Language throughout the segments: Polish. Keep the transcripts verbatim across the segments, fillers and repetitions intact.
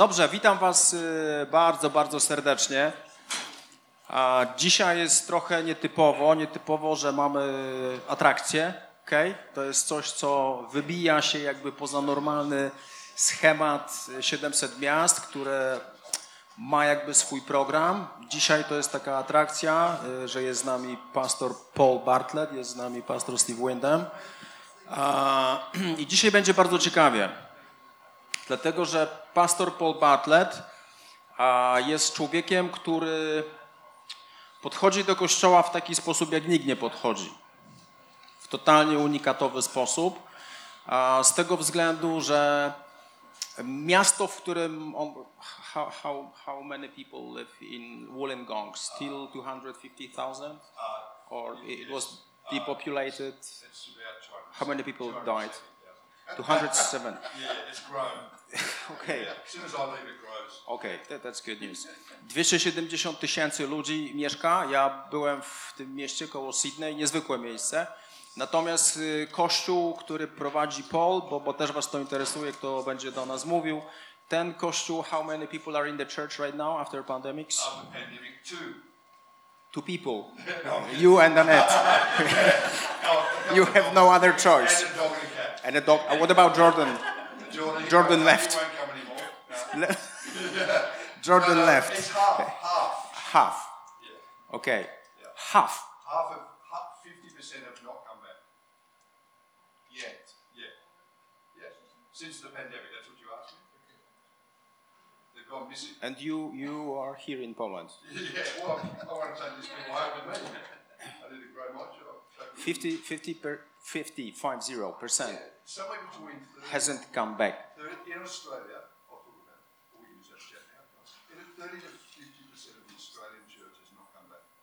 Dobrze, witam Was bardzo, bardzo serdecznie. A dzisiaj jest trochę nietypowo, nietypowo, że mamy atrakcję, okay? To jest coś, co wybija się jakby poza normalny schemat siedemset miast, które ma jakby swój program. Dzisiaj to jest taka atrakcja, że jest z nami pastor Paul Bartlett, jest z nami pastor Steve Windham. I dzisiaj będzie bardzo ciekawie, dlatego że pastor Paul Bartlett jest człowiekiem, który podchodzi do Kościoła w taki sposób, jak nikt nie podchodzi. W totalnie unikatowy sposób. Z tego względu, że miasto, w którym on, how, how, how many people live in Wollongong? Still two hundred fifty thousand? Or it was depopulated? How many people died? two hundred seven. Yeah, it's grown. Okay. Yeah, as soon as I leave, it grows. Okay, that, that's good news. dwieście siedemdziesiąt tysięcy ludzi mieszka. Ja byłem w tym mieście koło Sydney, niezwykłe miejsce. Natomiast kościół, który prowadzi Paul, bo, bo też was to interesuje, kto będzie do nas mówił, ten kościół, how many people are in the church right now after pandemics? After pandemic, two. Two people. You and Annette. You have no other choice. And a dog and a cat. And a dog. Uh, what about Jordan? Jordan, Jordan he left. won't come anymore. No. Le- Jordan No, no, left. It's half, half. Half. Yeah. Okay. Yeah. Half. Half of, half, fifty percent have not come back. Yet. Yeah. Yes. Since the pandemic, that's what you asked me? They've gone missing. And you you are here in Poland. Yeah, well, I want to take these people home with me. I did a great much job. fifty, fifty per, fifty, five zero percent Yeah, somewhere between thirty, hasn't come back. thirty in Australia, I'll talk about it, we use that chat now. In thirty to fifty percent of the Australian church has not come back.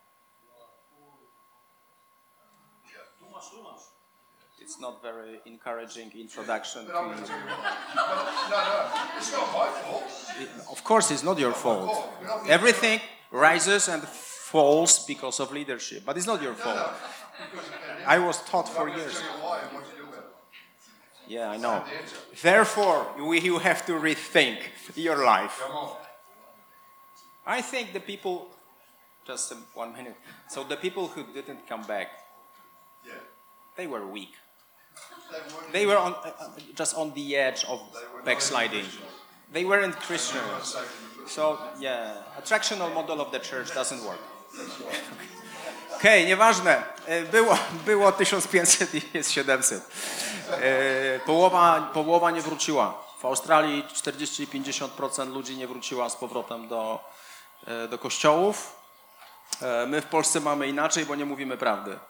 Yeah. It's not very encouraging introduction But to I'm going to you. tell you why. No, no, it's not my fault. It- Of course, it's not your fault. We're not gonna- Everything rises and falls because of leadership, but it's not your No, fault. no, because of the pandemic. I was taught I'm for going to years. tell you why and what to do about it. Yeah, I know. The answer. Therefore, we, you have to rethink your life. Come on. I think the people, just um, one minute. So the people who didn't come back, Yeah. they were weak. They weren't, They were on, uh, uh, just on the edge of they were not backsliding. Christians. They weren't They Christians. weren't saved in the first So, yeah, attractional model of the church doesn't work. Okej, okay, nieważne. E, Było, było tysiąc pięćset i jest siedemset. E, Połowa, połowa nie wróciła. W Australii czterdzieści do pięćdziesięciu procent ludzi nie wróciła z powrotem do, e, do kościołów. E, My w Polsce mamy inaczej, bo nie mówimy prawdy.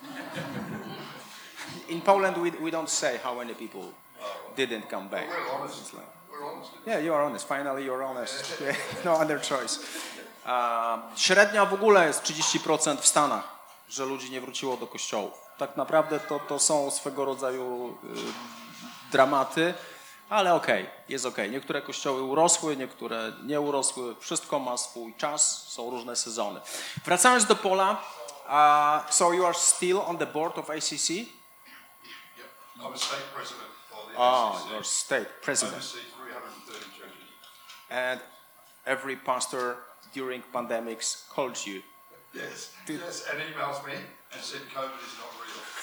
In Poland we, we don't say how many people didn't come back. We're honest. It's like- We're honest. Yeah, you are honest. Finally, you're honest. Yeah, no other choice. Uh, średnia w ogóle jest trzydzieści procent w Stanach, że ludzi nie wróciło do kościołów. Tak naprawdę to, to są swego rodzaju y, dramaty, ale okej, okay, jest okej. Okay. Niektóre kościoły urosły, niektóre nie urosły. Wszystko ma swój czas, są różne sezony. Wracając do Pola, uh, so you are still on the board of A C C? Yep. I'm a state president for the Oh, A C C. you're state president. Oversee three hundred thirty churches. And every pastor during pandemics called you. Yes, yes, and emails me and said COVID is not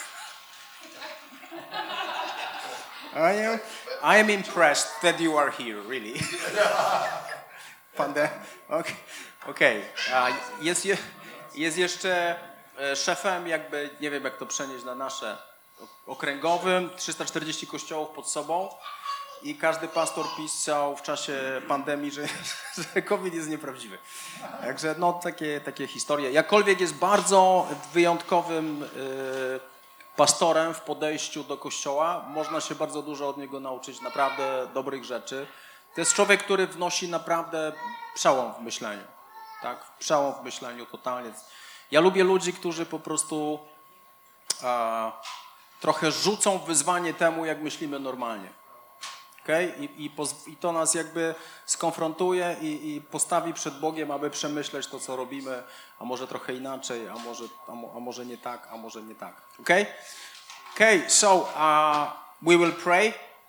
real. I am, I am impressed that you are here, really. Pande- okay. Okay. A Jest, je- jest jeszcze e, szefem, jakby, nie wiem jak to przenieść na nasze, okręgowym, trzysta czterdzieści kościołów pod sobą i każdy pastor pisał w czasie pandemii, że, że COVID jest nieprawdziwy. Także no takie, takie historie. Jakkolwiek jest bardzo wyjątkowym e, pastorem w podejściu do kościoła, można się bardzo dużo od niego nauczyć, naprawdę dobrych rzeczy. To jest człowiek, który wnosi naprawdę przełom w myśleniu. Tak? Przełom w myśleniu totalnie. Ja lubię ludzi, którzy po prostu e, trochę rzucą wyzwanie temu, jak myślimy normalnie. Okay? I, i, poz, I to nas jakby skonfrontuje i, i postawi przed Bogiem, aby przemyśleć to, co robimy, a może trochę inaczej, a może, a, mo, a może nie tak, a może nie tak. Okay? Okay, so uh, we will pray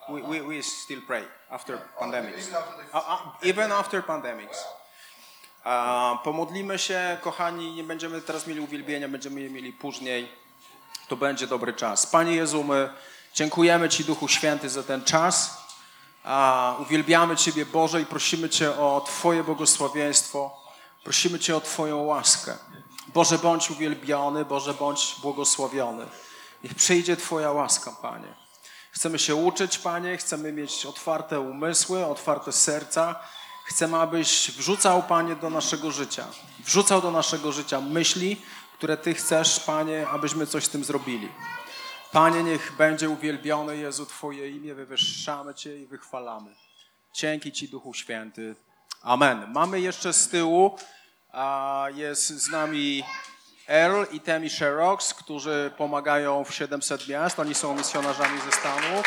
We, we, we still pray after pandemics. Even after the- Uh, uh, even after pandemics. Uh, pomodlimy się, kochani, nie będziemy teraz mieli uwielbienia, będziemy je mieli później. To będzie dobry czas. Panie Jezu, my dziękujemy Ci, Duchu Święty, za ten czas. A uwielbiamy Ciebie, Boże, i prosimy Cię o Twoje błogosławieństwo. Prosimy Cię o Twoją łaskę. Boże, bądź uwielbiony, Boże, bądź błogosławiony. Niech przyjdzie Twoja łaska, Panie. Chcemy się uczyć, Panie, chcemy mieć otwarte umysły, otwarte serca. Chcemy, abyś wrzucał, Panie, do naszego życia. Wrzucał do naszego życia myśli, które Ty chcesz, Panie, abyśmy coś z tym zrobili. Panie, niech będzie uwielbione, Jezu, Twoje imię, wywyższamy Cię i wychwalamy. Dzięki Ci, Duchu Święty. Amen. Mamy jeszcze z tyłu, a jest z nami Earl i Temi Sherox, którzy pomagają w siedemset miast. Oni są misjonarzami ze Stanów.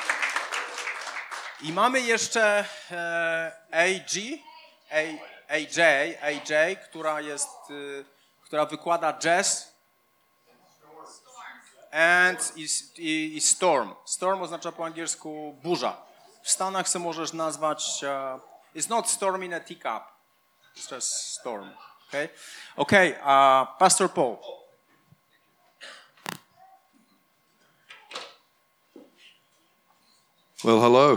I mamy jeszcze e, A G, A, AJ, AJ, która jest, y, która wykłada jazz. And i, i, i storm. Storm oznacza po angielsku burza. W Stanach se możesz nazwać, uh, it's not storm in a teacup, it's just storm. Okay, okay. Uh, Pastor Paul. Well, hello.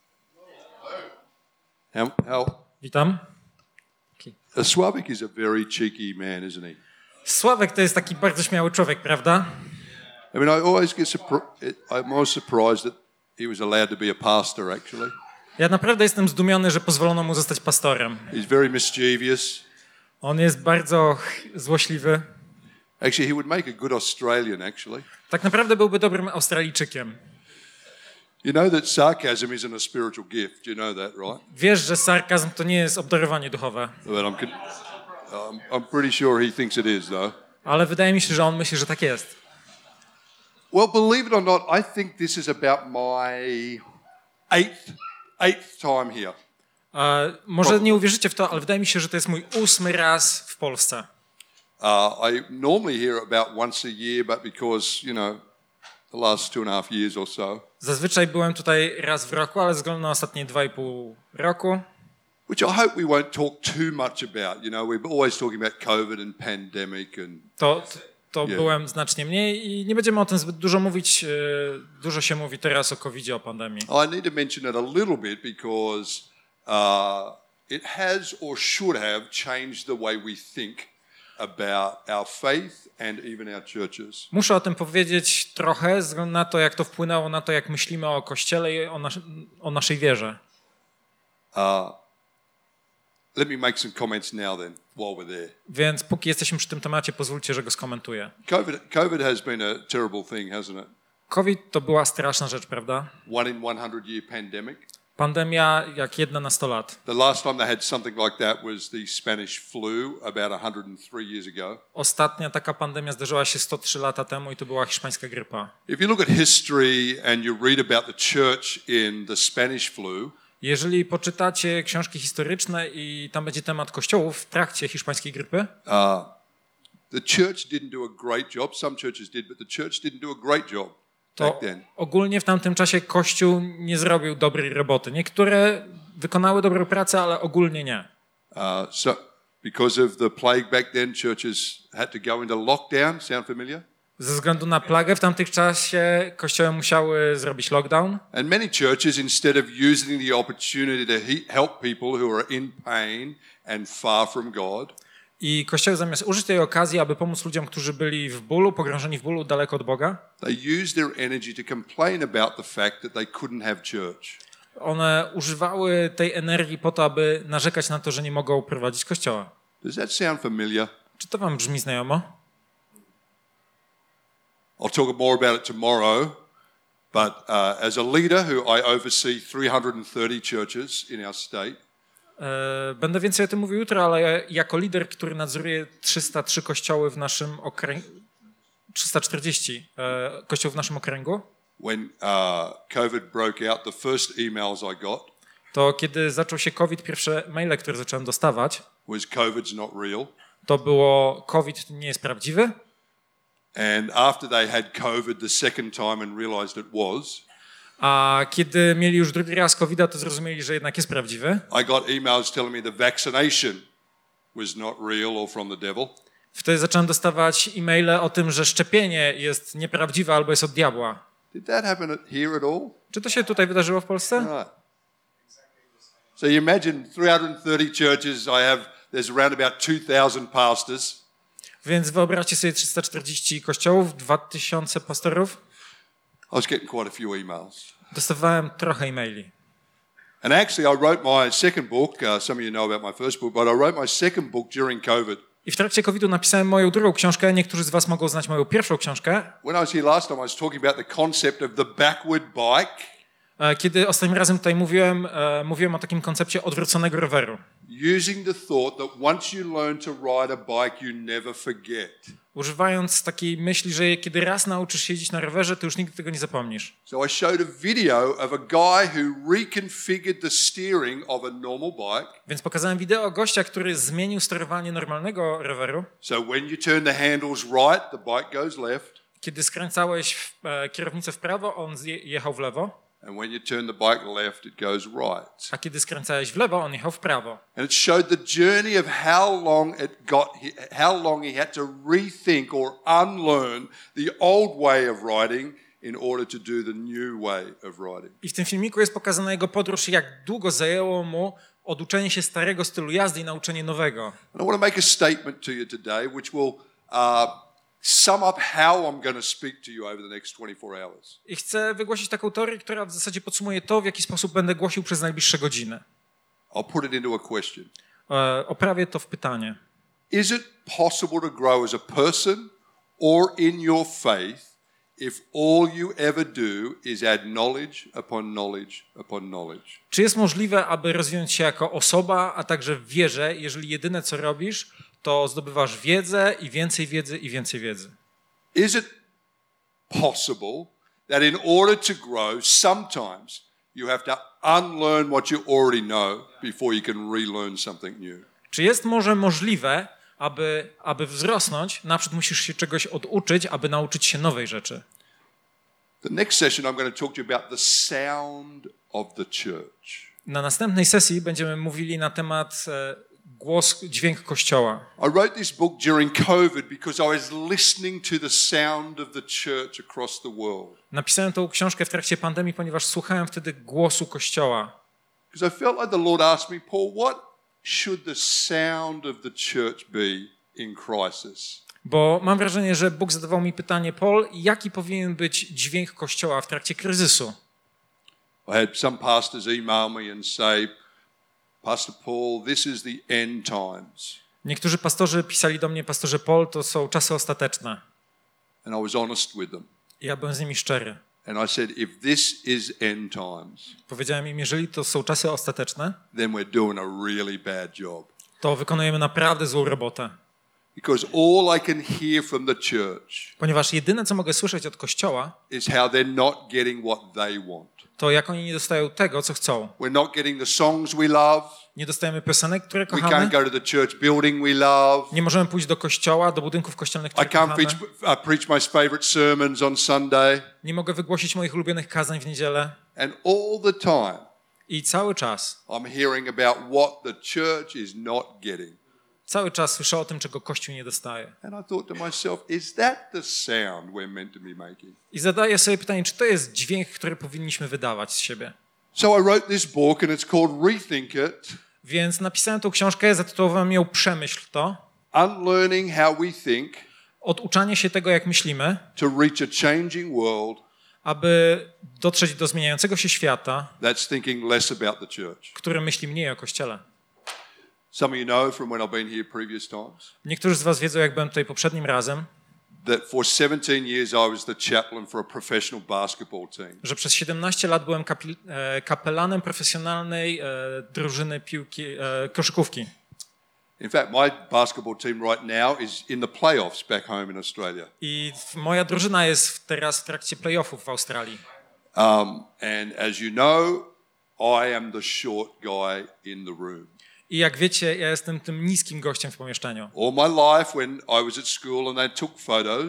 How, how, Witam. uh, Sławek is a very cheeky man, isn't he? Sławek to jest taki bardzo śmiały człowiek, prawda? I mean, I always get surprised. I'm always surprised that he was allowed to be a pastor, actually. Ja naprawdę jestem zdumiony, że pozwolono mu zostać pastorem. He's very mischievous. On jest bardzo ch- złośliwy. Actually, he would make a good Australian, actually. Tak naprawdę byłby dobrym Australijczykiem. You know that sarcasm isn't a spiritual gift. You know that, right? Wiesz, że sarkazm to nie jest obdarowanie duchowe. But I'm, con- I'm, I'm pretty sure he thinks it is, though. Ale wydaje mi się, że on myśli, że tak jest. Well, believe it or not, I think this is about my eighth, eighth time here. E, może nie uwierzycie w to, ale wydaje mi się, że to jest mój ósmy raz w Polsce. Uh, I normally hear about once a year, but because, you know, the last two and a half years or so, Zazwyczaj byłem tutaj raz w roku, ale ze względu na ostatnie dwa i pół roku, which I hope we won't talk too much about. You know, we're always talking about COVID and pandemic and to, to Yeah. byłem znacznie mniej i nie będziemy o tym zbyt dużo mówić. e, Dużo się mówi teraz o kowidzie, o pandemii. I need to mention it a little bit because uh, it has or should have changed the way we think about our faith and even our churches. Muszę o tym powiedzieć trochę, ze względu na to, jak to wpłynęło na to, jak myślimy o Kościele i o, nas, o naszej wierze. Uh, let me make some comments now then, while we're there. Więc póki jesteśmy przy tym temacie, pozwólcie, że go skomentuję. COVID, COVID has been a terrible thing, hasn't it? COVID to była straszna rzecz, prawda? One in one hundred year pandemic. Pandemia jak jedna na sto lat. The last time they had something like that was the Spanish flu about one hundred three years ago. Ostatnia taka pandemia zdarzyła się sto trzy lata temu i to była hiszpańska grypa. If you look at history and you read about the church in the Spanish flu, Jeżeli poczytacie książki historyczne i tam będzie temat kościołów w trakcie hiszpańskiej grypy, uh, the church didn't do a great job. Some churches did, but the church didn't do a great job to back then. ogólnie w tamtym czasie Kościół nie zrobił dobrej roboty. Niektóre wykonały dobrą pracę, ale ogólnie nie. Uh, so, because of the plague back then, churches had to go into lockdown. Sound familiar? Ze względu na plagę w tamtym czasie kościoły musiały zrobić lockdown And many churches, instead of using the opportunity to he- help people who are in pain and far from God, i kościoły zamiast użyć tej okazji, aby pomóc ludziom, którzy byli w bólu, pogrążeni w bólu, daleko od Boga, they used their energy to complain about the fact that they couldn't have church. one używały tej energii po to, aby narzekać na to, że nie mogą prowadzić kościoła. Does that sound familiar? Czy to wam brzmi znajomo? I'll talk more about it tomorrow, but uh, as a leader who I oversee three hundred thirty churches in our state, E, Będę więcej o tym mówił jutro, ale jako lider, który nadzoruje trzysta trzy kościoły w naszym okręgu, trzysta czterdzieści e, kościołów w naszym okręgu, when uh, COVID broke out, the first emails I got to kiedy zaczął się COVID, pierwsze maile, które zacząłem dostawać, was COVID's not real. to było COVID nie jest prawdziwy. And after they had COVID the second time and realized it was, A kiedy mieli już drugi raz kowida, to zrozumieli, że jednak jest prawdziwy. I got emails telling me the vaccination was not real or from the devil. Wtedy zacząłem dostawać e-maile o tym, że szczepienie jest nieprawdziwe albo jest od diabła. Did that happen at- here at all? Czy to się tutaj wydarzyło w Polsce? Right. So you imagine three hundred thirty churches. I have, there's around about two thousand pastors. Więc wyobraźcie sobie trzysta czterdzieści kościołów, dwa tysiące pastorów. I was getting quite a few emails. Dostawałem trochę e-maili. And actually, I wrote my second book. Uh, some of you know about my first book, but I wrote my second book during COVID. I w trakcie kowida napisałem moją drugą książkę. Niektórzy z was mogą znać moją pierwszą książkę. When I was here last time, I was talking about the concept of the backward bike, E, Kiedy ostatnim razem tutaj mówiłem, e, mówiłem o takim koncepcie odwróconego roweru. using the thought that once you learn to ride a bike, you never forget. Używając takiej myśli, że kiedy raz nauczysz się jeździć na rowerze, to już nigdy tego nie zapomnisz. So I showed a video of a guy who reconfigured the steering of a normal bike. Więc pokazałem wideo gościa, który zmienił sterowanie normalnego roweru. So when you turn the handles right, the bike goes left. Kiedy skręcałeś w, e, kierownicę w prawo, on zje, jechał w lewo, And when you turn the bike left, it goes right. a kiedy skręcałeś w lewo, on jechał w prawo. And it showed the journey of how long it got, how long he had to rethink or unlearn the old way of riding in order to do the new way of riding. I w tym filmiku jest pokazana jego podróż, jak długo zajęło mu oduczenie się starego stylu jazdy i nauczenie nowego. And I want to make a statement to you today, which will uh, sum up how I'm going to speak to you over the next twenty-four hours. I chcę wygłosić taką teorię, która w zasadzie podsumuje to, w jaki sposób będę głosił przez najbliższe godziny. I'll put it into a question. E, oprawię to w pytanie. Is it possible to grow as a person or in your faith if all you ever do is add knowledge upon knowledge upon knowledge? Czy jest możliwe, aby rozwinąć się jako osoba, a także w wierze, jeżeli jedyne co robisz, to zdobywasz wiedzę i więcej wiedzy i więcej wiedzy? Is it possible that in order to grow, sometimes you have to unlearn what you already know before you can relearn something new? Czy jest może możliwe, aby, aby wzrosnąć, na przykład musisz się czegoś oduczyć, aby nauczyć się nowej rzeczy? The next session I'm going to talk to you about the sound of the church. Na następnej sesji będziemy mówili na temat e, głos, dźwięk Kościoła. I wrote this book during COVID because I was listening to the sound of the church across the world. Napisałem tą książkę w trakcie pandemii, ponieważ słuchałem wtedy głosu Kościoła. Because I felt like the Lord asked me, Paul, what should the sound of the church be in crisis? Bo mam wrażenie, że Bóg zadawał mi pytanie, Paul, jaki powinien być dźwięk Kościoła w trakcie kryzysu? I had some pastors email me and say, Pastor Paul, this is the end times. Niektórzy pastorzy pisali do mnie, pastorze Paul, to są czasy ostateczne. And I was honest with them. I ja byłem z nimi szczery. And I said, if this is end times, Powiedziałem im, jeżeli to są czasy ostateczne, then we're doing a really bad job. to wykonujemy naprawdę złą robotę. Because all I can hear from the church Ponieważ jedyne, co mogę słyszeć od Kościoła, is how they're not getting what they want. to jak oni nie dostają tego, co chcą. We're not getting the songs we love. Nie dostajemy piosenek, które We can't kochamy. go to the church building we love. Nie możemy pójść do kościoła, do budynków kościelnych, I które can't kochamy. preach, uh, preach my favorite sermons on Sunday. Nie mogę wygłosić moich ulubionych kazań w niedzielę. And all the time, I cały czas, I'm hearing about what the church is not getting. cały czas słyszę o tym, czego Kościół nie dostaje. And I thought to myself, is that the sound we're meant to be making? I zadaję sobie pytanie, czy to jest dźwięk, który powinniśmy wydawać z siebie. So I wrote this book and it's called Rethink It, Więc napisałem tą książkę, zatytułowałem ją Przemyśl to. Unlearning How We Think Oduczanie się tego, jak myślimy, to Reach a Changing World aby dotrzeć do zmieniającego się świata, That's Thinking Less About the Church. który myśli mniej o Kościele. Some of you know from when I've been here previous times Niektórzy z was wiedzą, jak byłem tutaj poprzednim razem, that for seventeen years I was the chaplain for a professional basketball team. że przez siedemnaście lat byłem kapi- e, kapelanem profesjonalnej e, drużyny piłki, e, koszykówki. In fact, my basketball team right now is in the playoffs back home in Australia. I w- moja drużyna jest teraz w trakcie playoffów w Australii. Um, and as you know, I am the short guy in the room. I jak wiecie, ja jestem tym niskim gościem w pomieszczeniu. All my life when I was at school and they took photos,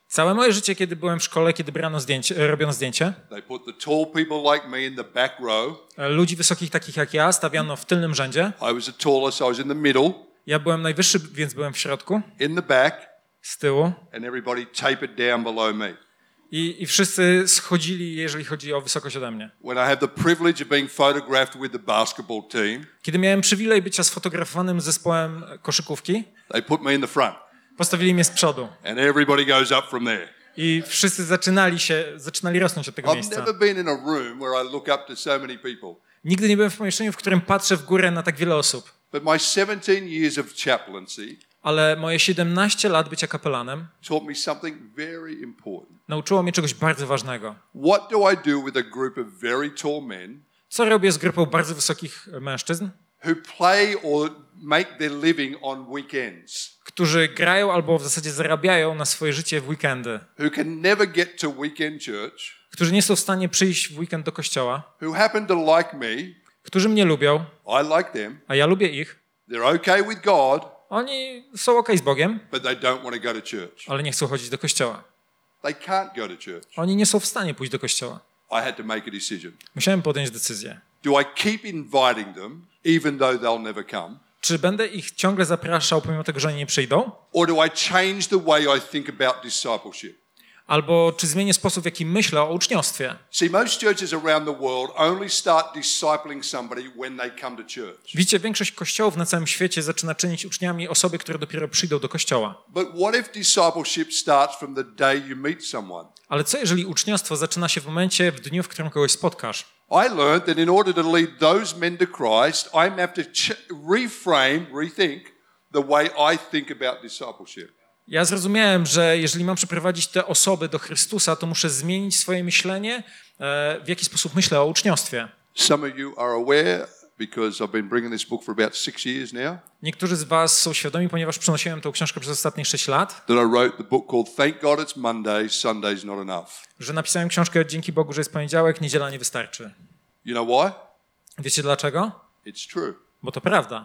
Całe moje życie, kiedy byłem w szkole, kiedy brano zdjęcie, robiono zdjęcie, They put the tall people like me in the back row. ludzi wysokich takich jak ja stawiano w tylnym rzędzie. I was the tallest, I was in the middle, Ja byłem najwyższy, więc byłem w środku, in the back, z tyłu. and everybody tapered down below me. I, I wszyscy schodzili, jeżeli chodzi o wysokość ode mnie. When I had the privilege of being photographed with the basketball team, Kiedy miałem przywilej bycia sfotografowanym zespołem koszykówki, they put me in the front, postawili mnie z przodu. and everybody goes up from there. I wszyscy zaczynali się, zaczynali rosnąć od tego I've miejsca. never been in a room where I look up to so many people. Nigdy nie byłem w pomieszczeniu, w którym patrzę w górę na tak wiele osób. But my seventeen years of chaplaincy Ale moje siedemnaście lat bycia kapelanem taught me something very important. nauczyło mnie czegoś bardzo ważnego. What do I do with a group of very tall men Co robię z grupą bardzo wysokich mężczyzn, who play or make their living on weekends, którzy grają albo w zasadzie zarabiają na swoje życie w weekendy, who can never get to weekend church, którzy nie są w stanie przyjść w weekend do kościoła, who happen to like me, którzy mnie lubią, I like them, a ja lubię ich. they're okay with God, Oni są okej z Bogiem, but they don't want to go to church. ale nie chcą chodzić do kościoła. They can't go to church. Oni nie są w stanie pójść do kościoła. I had to make a decision. Musiałem podjąć decyzję. Do I keep inviting them, even though they'll never come? Czy będę ich ciągle zapraszał, pomimo tego, że oni nie przyjdą? Or do I change the way I think about discipleship? Albo czy zmienię sposób, w jaki myślę o uczniostwie? See, most churches around the world only start discipling somebody when they come to church. Widzicie, większość kościołów na całym świecie zaczyna czynić uczniami osoby, które dopiero przyjdą do kościoła. But what if discipleship starts from the day you meet someone? Ale co jeżeli uczniostwo zaczyna się w momencie, w dniu, w którym kogoś spotkasz? I learned that in order to lead those men to Christ, I have to ch- reframe, rethink the way I think about discipleship. Ja zrozumiałem, że jeżeli mam przyprowadzić te osoby do Chrystusa, to muszę zmienić swoje myślenie, e, w jaki sposób myślę o uczniostwie. Some of you are aware, because I've been bringing this book for about six years now, Niektórzy z was są świadomi, ponieważ przenosiłem tę książkę przez ostatnie sześć lat, that I wrote the book called Thank God It's Monday, Sunday's Not Enough. że napisałem książkę Dzięki Bogu, że jest poniedziałek, niedziela nie wystarczy. You know why? Wiecie dlaczego? It's true. Bo to prawda.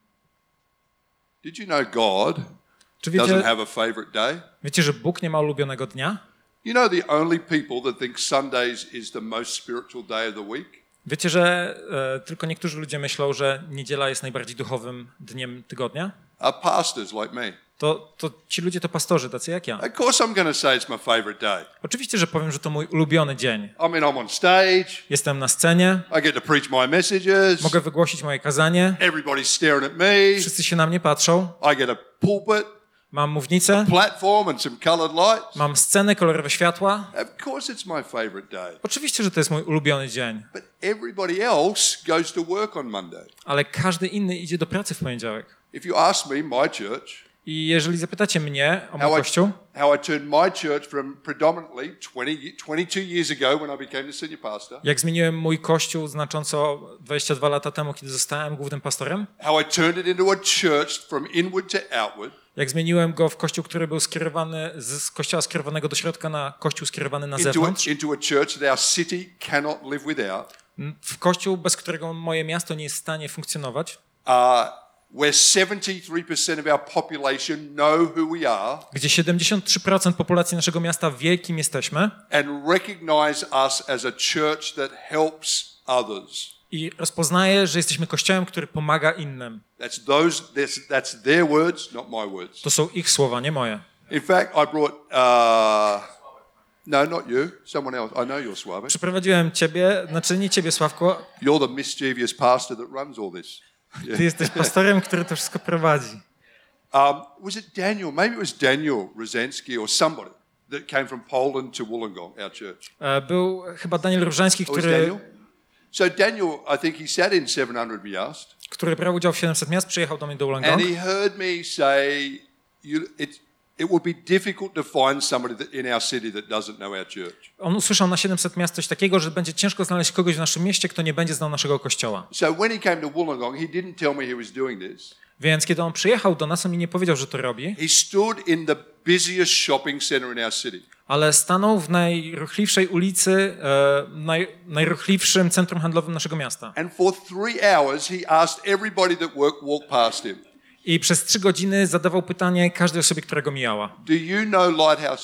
Did you know God Czy doesn't wiecie, have a favorite day? wiecie, że Bóg nie ma ulubionego dnia? You know the only people that think Sundays is the most spiritual day of the week? Wiecie, że e, tylko niektórzy ludzie myślą, że niedziela jest najbardziej duchowym dniem tygodnia? Are pastors like me. To, to ci ludzie to pastorzy, tacy jak ja. Of course I'm going to say it's my favorite day. Oczywiście, że powiem, że to mój ulubiony dzień. I mean, I'm on stage, Jestem na scenie, I get to preach my messages, mogę wygłosić moje kazanie, everybody's staring at me, wszyscy się na mnie patrzą, I get a pulpit, mam mównicę, platform and some coloured lights. mam scenę, kolorowe światła. Of course it's my favorite day. Oczywiście, że to jest mój ulubiony dzień, But everybody else goes to work on Monday. ale każdy inny idzie do pracy w poniedziałek. If you ask me, my church, I jeżeli zapytacie mnie o mój how I, kościół, how I turned my church from predominantly twenty, twenty-two years ago when I became the senior pastor, jak zmieniłem mój kościół znacząco dwadzieścia dwa lata temu, kiedy zostałem głównym pastorem, how I turned it into a church from inward to outward, jak zmieniłem go w kościół, który był skierowany z kościoła skierowanego do środka na kościół skierowany na into a, zewnątrz, into a church that our city cannot live without, w kościół, bez którego moje miasto nie jest w stanie funkcjonować, uh, where seventy-three percent of our population know who we are gdzie siedemdziesiąt trzy procent populacji naszego miasta wie, kim jesteśmy and recognize us as a church that helps others. i rozpoznaje, że jesteśmy kościołem, który pomaga innym. That's those. That's, that's their words, not my words. To są ich słowa, nie moje. In fact, I brought. Uh, no, not you. Someone else. I know you're Sławek. Przyprowadziłem ciebie, znaczy nie ciebie, Sławko, You're the mischievous pastor that runs all this. ty jesteś pastorem, który to wszystko prowadzi. Um, was it Daniel? Maybe it was Daniel Rosensky or somebody that came from Poland to Wollongong, our church. E, Był chyba Daniel Różański, Oh, was który, Daniel? So Daniel, I think he sat in seven hundred Miast, który brał udział w siedemset miast, przyjechał do mnie do and Wollongong. he heard me say, you, it, it would be difficult to find somebody that, in our city that doesn't know our church. On usłyszał na siedemset miast coś takiego, że będzie ciężko znaleźć kogoś w naszym mieście, kto nie będzie znał naszego kościoła. So when he came to Wollongong, he didn't tell me he was doing this. Więc kiedy on przyjechał do nas, on mi nie powiedział, że to robi, He stood in the busiest shopping center in our city. ale stanął w najruchliwszej ulicy, e, naj, najruchliwszym centrum handlowym naszego miasta. And for three hours, he asked everybody that worked walk past him, I przez trzy godziny zadawał pytanie każdej osobie, która go mijała. do you know Lighthouse Church?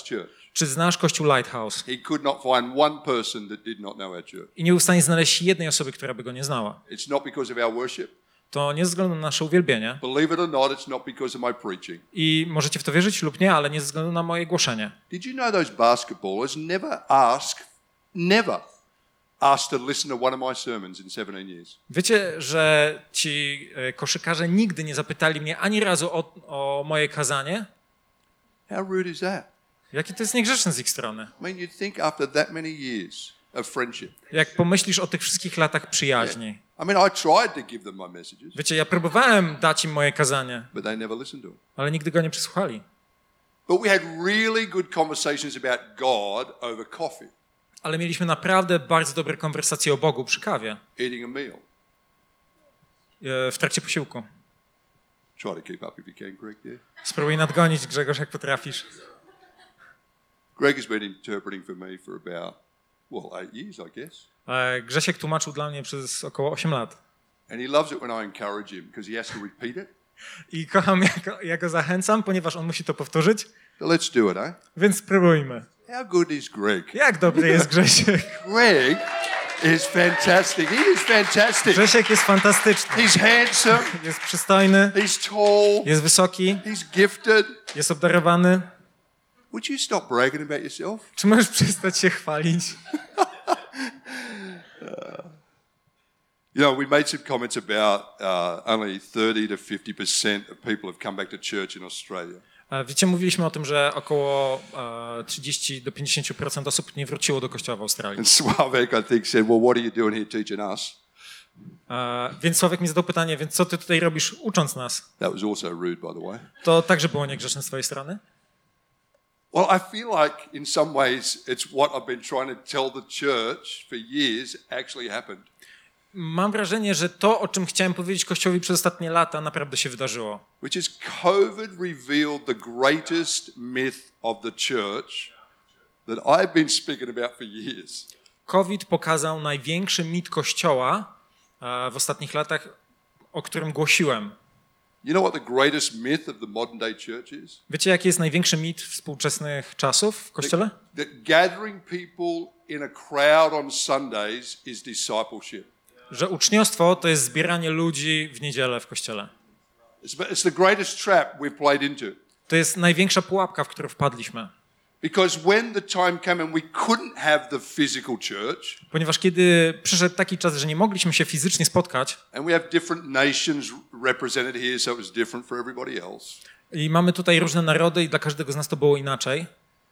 Czy znasz Kościół Lighthouse? He could not find one person that did not know our church. I nie był w stanie znaleźć jednej osoby, która by go nie znała. It's not because of our worship. To nie ze względu na nasze uwielbienie. Believe it or not, it's not because of my preaching. I możecie w to wierzyć lub nie, ale nie ze względu na moje głoszenie. Did you know those basketballers never ask, never asked to listen to one of my sermons in seventeen years? Wiecie, że ci e, koszykarze nigdy nie zapytali mnie ani razu o, o moje kazanie? How rude is that? Jakie to jest niegrzeczne z ich strony. I mean, you'd think after that many years of friendship. Jak pomyślisz o tych wszystkich latach przyjaźni. I mean, I tried to give them my messages, Wiecie, ja próbowałem dać im moje kazanie, but they never listened to it. ale nigdy go nie przesłuchali. But we had really good conversations about God over coffee, Ale mieliśmy naprawdę bardzo dobre konwersacje o Bogu przy kawie, eating a meal. e, w trakcie posiłku. Try to keep up if you can, Greg, yeah? Spróbuj nadgonić, Grzegorz, jak potrafisz. Greg has been interpreting for me for about, well, eight years, I guess. E, Grzesiek tłumaczył dla mnie przez około osiem lat. And he loves it when I encourage him because he has to repeat it. I kocham, jak, jak go zachęcam, ponieważ on musi to powtórzyć, So let's do it, eh? więc spróbujmy. How good is Greg? Jak dobry jest Grzesiek? Greg is fantastic. He is fantastic. Grzesiek jest fantastyczny. He's handsome. Jest przystojny, He's tall. jest wysoki, He's gifted. jest obdarowany. Would you stop bragging about yourself? Czy możesz przestać się chwalić? You know, we made some comments about uh, only thirty to fifty percent of people have come back to church in Australia. E, Wiecie, mówiliśmy o tym, że około e, trzydzieści do pięćdziesięciu procent osób nie wróciło do kościoła w Australii. And Sławek, I think, said, well, what are you doing here teaching us? E, Więc Sławek mi zadał pytanie, więc co ty tutaj robisz ucząc nas? That was also rude, by the way. To także było niegrzeczne z twojej strony? Well, I feel like in some ways it's what I've been trying to tell the church for years actually happened. Mam wrażenie, że to, o czym chciałem powiedzieć Kościołowi przez ostatnie lata, naprawdę się wydarzyło. Which is COVID revealed the greatest myth of the church that I've been speaking about for years. COVID pokazał największy mit Kościoła e, w ostatnich latach, o którym głosiłem. You know what the greatest myth of the modern day church is? Wiecie, jaki jest największy mit współczesnych czasów w Kościele? That gathering people in a crowd on Sundays is discipleship. Że uczniostwo to jest zbieranie ludzi w niedzielę w Kościele. It's, it's the greatest trap we've played into. To jest największa pułapka, w którą wpadliśmy. Because when the time came and we couldn't have the physical church, Ponieważ kiedy przyszedł taki czas, że nie mogliśmy się fizycznie spotkać and we have different nations represented here, so it was different for everybody else. i mamy tutaj różne narody i dla każdego z nas to było inaczej,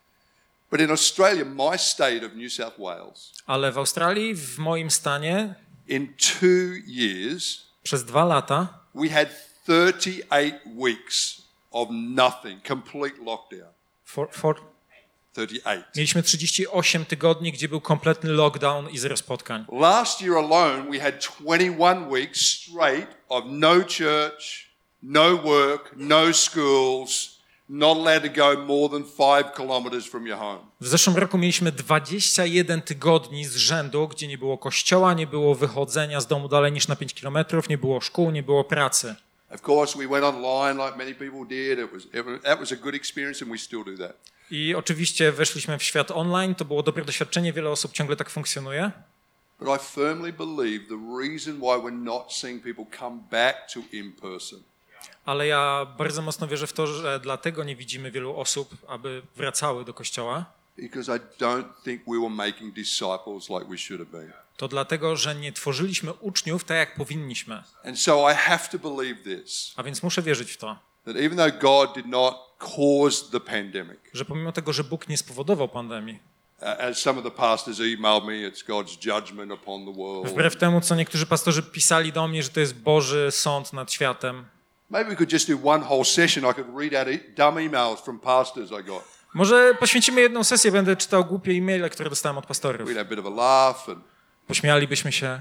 But in Australia, my state of New South Wales, ale w Australii, w moim stanie, in two years, przez dwa lata we had thirty-eight weeks of nothing, complete lockdown. for, for, thirty-eight. mieliśmy trzydzieści osiem tygodni, gdzie był kompletny lockdown i zero spotkań. Last year alone, we had twenty-one weeks straight of no church, no work, no schools, not allowed to go more than five kilometers from your home. W zeszłym roku mieliśmy dwadzieścia jeden tygodni z rzędu, gdzie nie było kościoła, nie było wychodzenia z domu dalej niż na pięć kilometrów, nie było szkół, nie było pracy. Of course, we went online like many people did. It was, it, that was a good experience and we still do that. I oczywiście weszliśmy w świat online, to było dobre doświadczenie, wiele osób ciągle tak funkcjonuje. But I firmly believe the reason why we're not seeing people come back to in person Ale ja bardzo mocno wierzę w to, że dlatego nie widzimy wielu osób, aby wracały do kościoła. because I don't think we were making disciples like we should have been. To dlatego, że nie tworzyliśmy uczniów tak, jak powinniśmy. And so I have to believe this, A więc muszę wierzyć w to, that even though God did not cause the pandemic, że pomimo tego, że Bóg nie spowodował pandemii, as some of the pastors emailed me, it's God's judgment upon the world. wbrew temu, co niektórzy pastorzy pisali do mnie, że to jest Boży sąd nad światem, Maybe we could just do one whole session. I could read out e- dumb emails from pastors I got. może poświęcimy jedną sesję, będę czytał głupie e-maile, które dostałem od pastorów. We'd have a bit of a laugh. And Pośmialibyśmy się.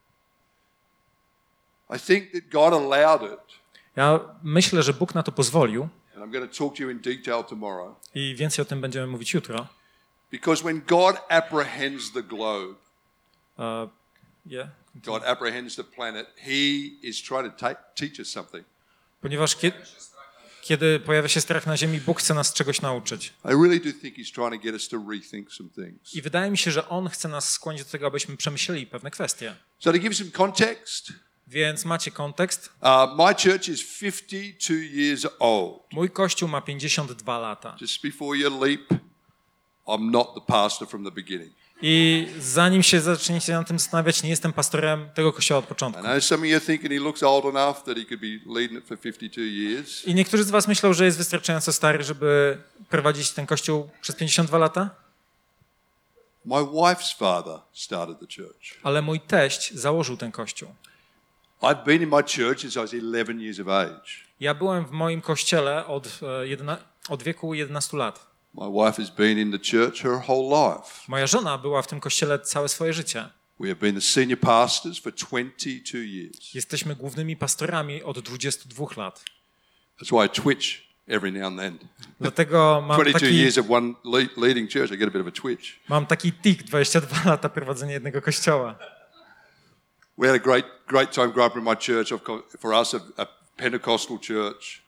I think that God allowed it. Ja myślę, że Bóg na to pozwolił And I'm going to talk to you in detail tomorrow. i więcej o tym będziemy mówić jutro. Because when God apprehends the globe, Uh, yeah. God apprehends the planet, he is trying to take, teach us something. Ponieważ kiedy, kiedy pojawia się strach na ziemi, Bóg chce nas czegoś nauczyć. I really do think he's trying to get us to rethink some things. I wydaje mi się, że On chce nas skłonić do tego, abyśmy przemyśleli pewne kwestie. So to give some context, Więc macie kontekst. uh, my church is fifty-two years old. Mój kościół ma pięćdziesiąt dwa lata. Just before you leap, I'm not the pastor from the beginning. I zanim się zaczniecie nad tym zastanawiać, nie jestem pastorem tego kościoła od początku. I know some of you are thinking he looks old enough that he could be leading it for fifty-two years. I niektórzy z was myślą, że jest wystarczająco stary, żeby prowadzić ten kościół przez pięćdziesiąt dwa lata, My wife's father started the church. ale mój teść założył ten kościół. I've been in my church since I was eleven years of age. Ja byłem w moim kościele od, e, jedna, od wieku jedenastu lat. My wife has been in the church her whole life. Moja żona była w tym kościele całe swoje życie. We have been the senior pastors for twenty-two years. Jesteśmy głównymi pastorami od dwudziestu dwóch lat. That's why I twitch every now and then. Dlatego mam twenty-two taki, years of one lead, leading church, I get a bit of a twitch. mam taki tik, dwadzieścia dwa lata prowadzenia jednego kościoła. We had a great, great time growing up in my church. Of course, for us, a, a Pentecostal church.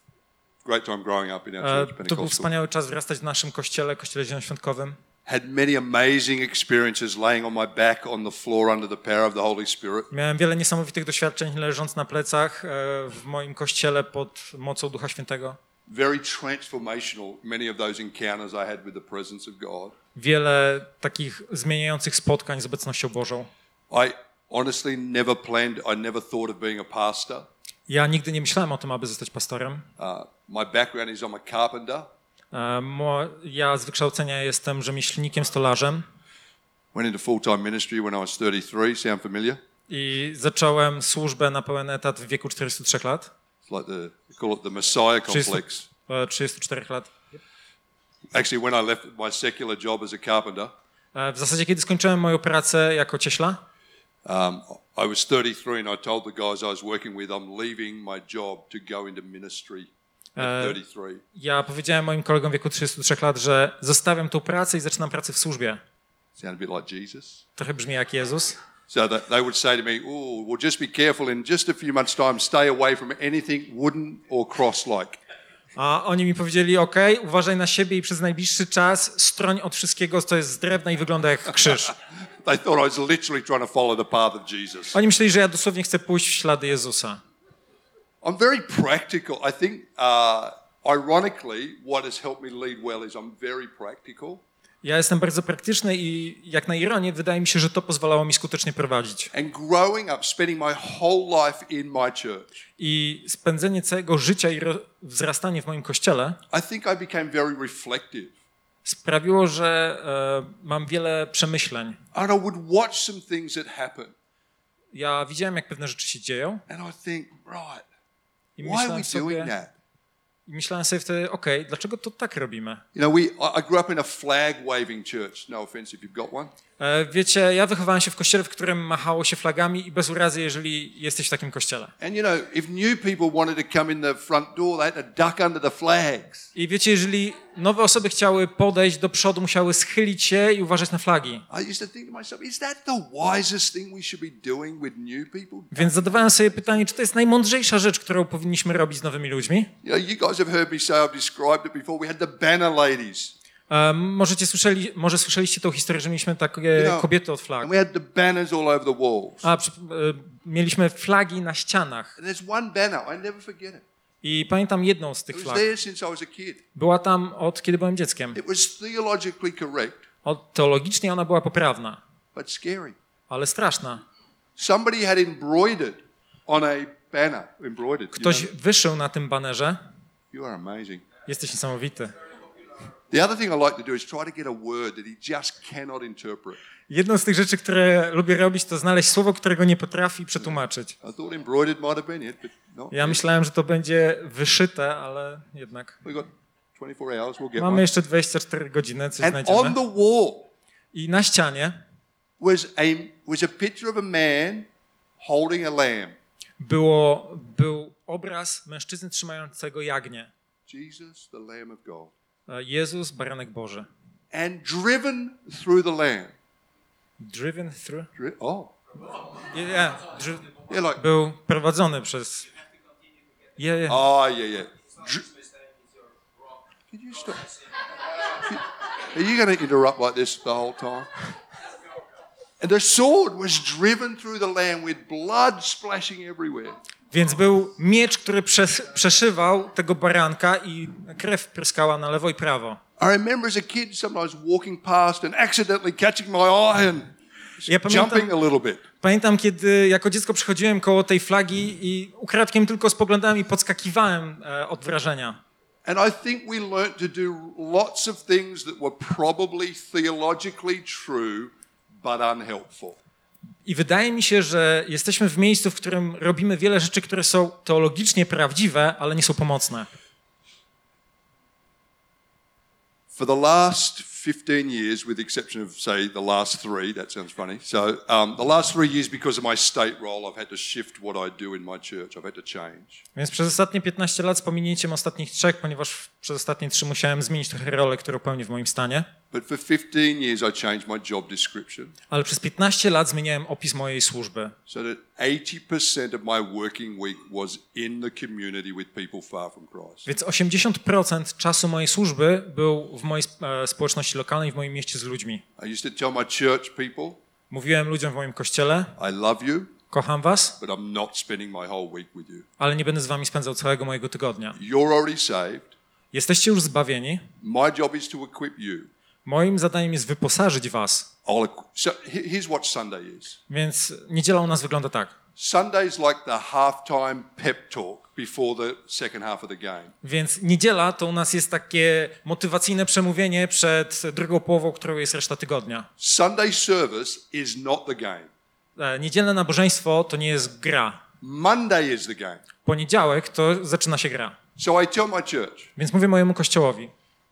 Great time growing up in our E, church, To był Pentecostal. wspaniały czas wyrastać w naszym kościele, kościele zielonoświątkowym. Had many amazing experiences laying on my back on the floor under the power of the Holy Spirit. Miałem wiele niesamowitych doświadczeń leżąc na plecach e, w moim kościele pod mocą Ducha Świętego. Very transformational, many of those encounters I had with the presence of God. Wiele takich zmieniających spotkań z obecnością Bożą. I honestly never planned, I never thought of being a pastor. Ja nigdy nie myślałem o tym, aby zostać pastorem. Uh, my background is I'm a carpenter. E, mo- Ja z wykształcenia jestem rzemieślnikiem, stolarzem Went into full-time ministry when I was thirty-three. Sound familiar? i zacząłem służbę na pełen etat w wieku czterdziestu trzech lat, It's like the, they call it the Messiah complex. e, trzydziestu czterech lat. Actually, when I left my secular job as a carpenter, E, W zasadzie, kiedy skończyłem moją pracę jako cieśla, um, I was thirty-three and I told the guys I was working with, I'm leaving my job to go into ministry at Uh, thirty-three. ja powiedziałem moim kolegom w wieku trzydziestu trzech lat, że zostawiam tą pracę i zaczynam pracę w służbie. Sound a bit like Jesus. Trochę brzmi jak Jezus. So that they would say to me, oh, well, just be careful in just a few months' time, stay away from anything wooden or cross-like. A oni mi powiedzieli, ok, uważaj na siebie i przez najbliższy czas stroń od wszystkiego, co jest z drewna i wygląda jak krzyż. They thought I was literally trying to follow the path of Jesus. Oni myśleli, że ja dosłownie chcę pójść w ślady Jezusa. I'm very practical. I think, uh, ironically, what has helped me lead well is I'm very practical. Ja jestem bardzo praktyczny i jak na ironię wydaje mi się, że to pozwalało mi skutecznie prowadzić. And growing up, spending my whole life in my church, I spędzenie całego życia i ro- wzrastanie w moim kościele I think I became very reflective. sprawiło, że e, mam wiele przemyśleń. And I would watch some things that happen. Ja widziałem, jak pewne rzeczy się dzieją And I think, right, i why are we myślałem doing sobie, that? i myślałem sobie wtedy, okej, dlaczego to tak robimy? You know, we, I, I grew up in a flag-waving church. No offense if you've got one. E, Wiecie, ja wychowałem się w kościele, w którym machało się flagami i bez urazy, jeżeli jesteś w takim kościele. And you know, if new people wanted to come in the front door, they had to duck under the flags. I wiecie, jeżeli nowe osoby chciały podejść do przodu, musiały schylić się i uważać na flagi. I used to think to myself, is that the wisest thing we should be doing with new people? Więc zadawałem sobie pytanie, czy to jest najmądrzejsza rzecz, którą powinniśmy robić z nowymi ludźmi? You know, you guys have heard me say, I've described it before. We had the banner ladies. E, możecie słyszeli, może słyszeliście tą historię, że mieliśmy takie You know, kobiety od flag. And we had the banners all over the walls. A, przy, e, mieliśmy flagi na ścianach. And there's one banner, I never forget it. I pamiętam jedną z tych It was flag. there since I was a kid. Była tam od kiedy byłem dzieckiem. It was theologically correct, Od, teologicznie ona była poprawna, but scary. ale straszna. Somebody had embroidered on a banner, embroidered. You, Ktoś know, wyszył na tym banerze. you are amazing. Jesteś niesamowity. The other thing I like to do is try to get a word that he just cannot interpret. Jedną z tych rzeczy, które lubię robić, to znaleźć słowo, którego nie potrafi przetłumaczyć. I thought embroidered might have been it, but no. Ja myślałem, że to będzie wyszyte, ale jednak. We've got twenty-four hours, we'll get Mamy one. jeszcze dwadzieścia cztery godziny, coś And znajdziemy. on the wall I na ścianie was a, was a picture of a man holding a lamb. było, był obraz mężczyzny trzymającego jagnię. Jesus, the Lamb of God. Jezus, baranek Boży. And driven through the lamb. Driven through? Dri- oh, Yeah, yeah. Dri- yeah, like, był prowadzony przez... Yeah, yeah. oh, yeah, yeah. Dr- Can you stop? Are you going to interrupt like this the whole time? And the sword was driven through the land with blood splashing everywhere. Więc był miecz, który przes- przeszywał tego baranka i krew pryskała na lewo i prawo. I remember as a kid sometimes walking past and accidentally catching my eye and Ja jumping pamiętam, a little bit. pamiętam, kiedy jako dziecko przychodziłem koło tej flagi i ukradkiem tylko spoglądałem i podskakiwałem e, od wrażenia. And I think we learnt to do lots of things that were probably theologically true but unhelpful. I wydaje mi się, że jesteśmy w miejscu, w którym robimy wiele rzeczy, które są teologicznie prawdziwe, ale nie są pomocne. For the last fifteen years, with the exception of, say, the last three, that sounds funny. So um, the last three years, because of my state role, I've had to shift what I do in my church. I've had to change. Więc przez ostatnie piętnaście lat, z pominięciem ostatnich trzech, ponieważ przez ostatnie trzy musiałem zmienić trochę rolę, którą pełnię w moim stanie. But for fifteen years, I changed my job description Ale przez piętnaście lat zmieniałem opis mojej służby. so that eighty percent of my working week was in the community with people far from Christ. Więc osiemdziesiąt procent czasu mojej służby był w mojej e, społeczności lokalnej, w moim mieście z ludźmi. I used to tell my church people, Mówiłem ludziom w moim kościele, I love you, kocham was, but I'm not spending my whole week with you. ale nie będę z wami spędzał całego mojego tygodnia. You're already saved. Jesteście już zbawieni. My job is to equip you. Moim zadaniem jest wyposażyć was. I'll equ- so he- here's what Sunday is. Więc niedziela u nas wygląda tak. Sunday is like the halftime pep talk before the second half of the game. Więc niedziela to u nas jest takie motywacyjne przemówienie przed drugą połową, którą jest reszta tygodnia. Sunday service is not the game. E, Niedzielne nabożeństwo to nie jest gra. Monday is the game. Poniedziałek to zaczyna się gra. So I tell my church, Więc mówię mojemu kościołowi.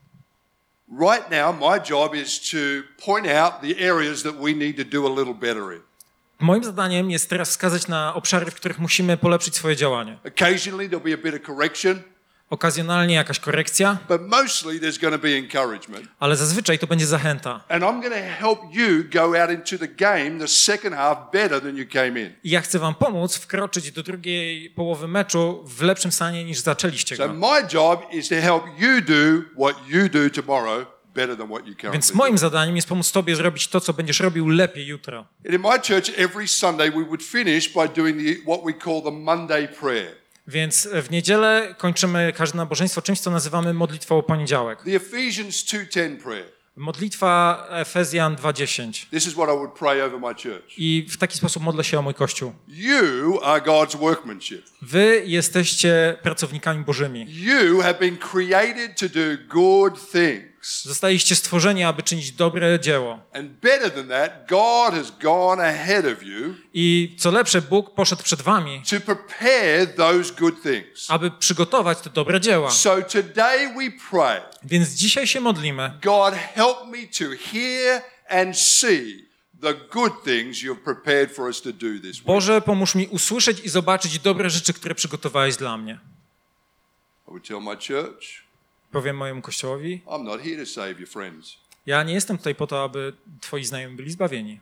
right now my job is to point out the areas that we need to do a little better in. Moim zadaniem jest teraz wskazać na obszary, w których musimy polepszyć swoje działanie. Occasionally there'll be a bit of correction, Okazjonalnie jakaś korekcja, but mostly there's going to be encouragement. ale zazwyczaj to będzie zachęta. And I'm going to help you go out into the game, the second half, better than you came in. I ja chcę wam pomóc wkroczyć do drugiej połowy meczu w lepszym stanie niż zaczęliście So go. my job is to help you do what you do tomorrow better than what you currently Więc do. moim zadaniem jest pomóc tobie zrobić to, co będziesz robił lepiej jutro. And in my church, every Sunday we would finish by doing the, what we call the Monday prayer. Więc w niedzielę kończymy każde nabożeństwo czymś, co nazywamy modlitwą o poniedziałek. The Ephesians two ten prayer. Modlitwa Efezjan dwa dziesięć. This is what I would pray over my church. I w taki sposób modlę się o mój Kościół. You are God's workmanship. Wy jesteście pracownikami bożymi. You have been created to do good things. Zostaliście stworzeni, aby czynić dobre dzieło. And better than that, God has gone ahead of you I co lepsze, Bóg poszedł przed wami, to prepare those good things. aby przygotować te dobre dzieła. So today we pray, Więc dzisiaj się modlimy. God help me to hear and see the good things you've prepared for us to do this week. Boże, pomóż mi usłyszeć i zobaczyć dobre rzeczy, które przygotowałeś dla mnie. I would tell my church, Powiem mojemu Kościołowi, I'm not here to save your friends. ja nie jestem tutaj po to, aby twoi znajomi byli zbawieni.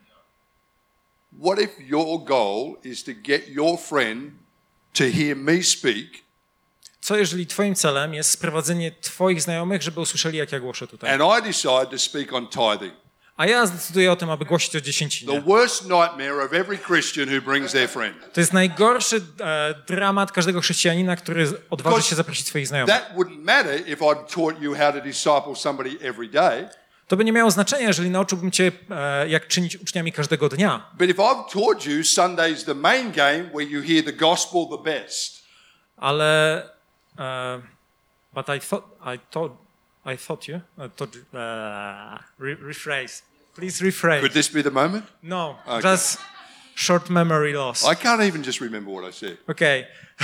What if your goal is to get your friend to hear me speak Co jeżeli twoim celem jest sprowadzenie twoich znajomych, żeby usłyszeli, jak ja głoszę tutaj? and I decide to speak on tithing? A ja zdecyduję o tym, aby głosić o The dziesięcinie. worst nightmare of every Christian who brings their friend. To jest najgorszy e, dramat każdego chrześcijanina, który odważy się zaprosić swoich znajomych. That wouldn't matter if I'd taught you how to disciple somebody every day. To by nie miało znaczenia, jeżeli nauczyłbym cię, e, jak czynić uczniami każdego dnia. But if I've taught you Sunday's the main game where you hear the gospel the best, Ale... E, but I thought... I thought... I thought you... I thought you uh, re rephrase. Please rephrase. could this be the moment? No, Okay. just short memory loss. I can't even just remember what I said. Okej.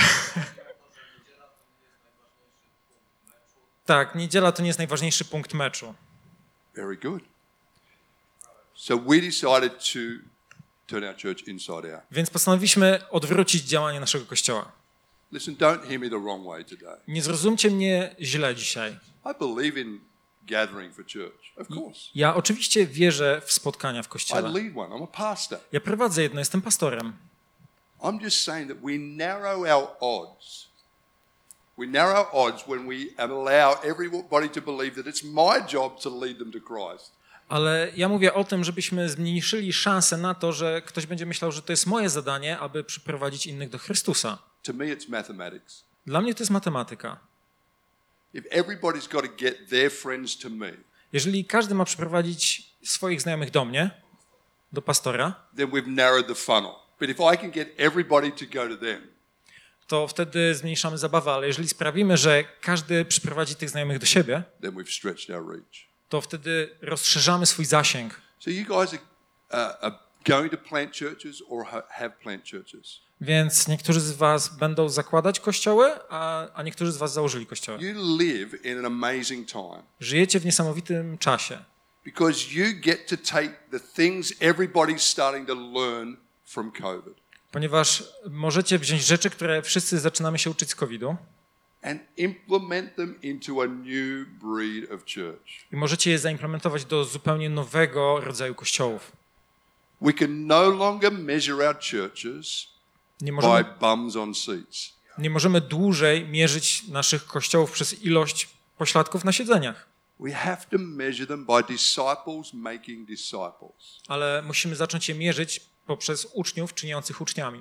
Tak, niedziela to nie jest najważniejszy punkt meczu. Very good. So we decided to turn our church inside out. Więc postanowiliśmy odwrócić działanie naszego kościoła. Listen, don't hear me the wrong way today. Nie zrozumcie mnie źle dzisiaj. I believe in gathering for church, of course. Ja oczywiście wierzę w spotkania w I kościele. lead one. I'm a pastor. Ja prowadzę jedno, jestem pastorem. I'm just saying that we narrow our odds We narrow odds when we allow everybody to believe that it's my job to lead them to Christ. Ale ja mówię o tym, żebyśmy zmniejszyli szansę na to, że ktoś będzie myślał, że to jest moje zadanie, aby przyprowadzić innych do Chrystusa. To me, it's mathematics. Dla mnie to jest matematyka. If everybody's got to get their friends to me, Jeżeli każdy ma przyprowadzić swoich znajomych do mnie, do pastora, then we've narrowed the funnel. But if I can get everybody to go to them, to wtedy zmniejszamy zabawę, ale jeżeli sprawimy, że każdy przyprowadzi tych znajomych do siebie, then we've stretched our reach. to wtedy rozszerzamy swój zasięg. So you guys are, uh, are going to plant churches or ha- have plant churches. Więc niektórzy z was będą zakładać kościoły, a, a niektórzy z was założyli kościoły. You live in an amazing time Żyjecie w niesamowitym czasie, because you get to take the things everybody's starting to learn from COVID ponieważ możecie wziąć rzeczy, które wszyscy zaczynamy się uczyć z kowida and implement them into a new breed of church. i możecie je zaimplementować do zupełnie nowego rodzaju kościołów. We can no longer measure our churches Nie by możemy, bums on seats. nie możemy dłużej mierzyć naszych kościołów przez ilość pośladków na siedzeniach, We have to measure them by disciples making disciples. ale musimy zacząć je mierzyć poprzez uczniów czyniących uczniami.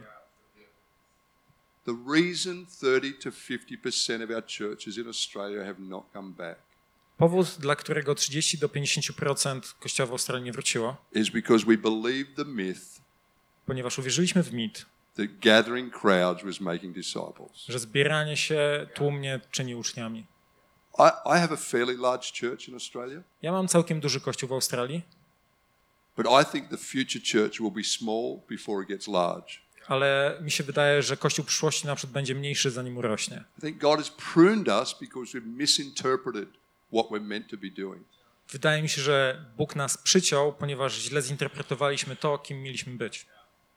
The reason thirty to fifty percent of our churches in Australia have not come back Powód, dla którego trzydzieści do pięćdziesięciu procent kościoła w Australii nie wróciło, is because we believe the myth ponieważ uwierzyliśmy w mit, that gathering crowds was making disciples. że zbieranie się tłumnie czyni uczniami. I, I have a fairly large church in Australia, Ja mam całkiem duży kościół w Australii, but I think the future church will be small before it gets large. ale mi się wydaje, że kościół przyszłości na przykład będzie mniejszy, zanim urośnie. I think God has pruned us because we've misinterpreted what we're meant to be doing. Wydaje mi się, że Bóg nas przyciął, ponieważ źle zinterpretowaliśmy to, kim mieliśmy być.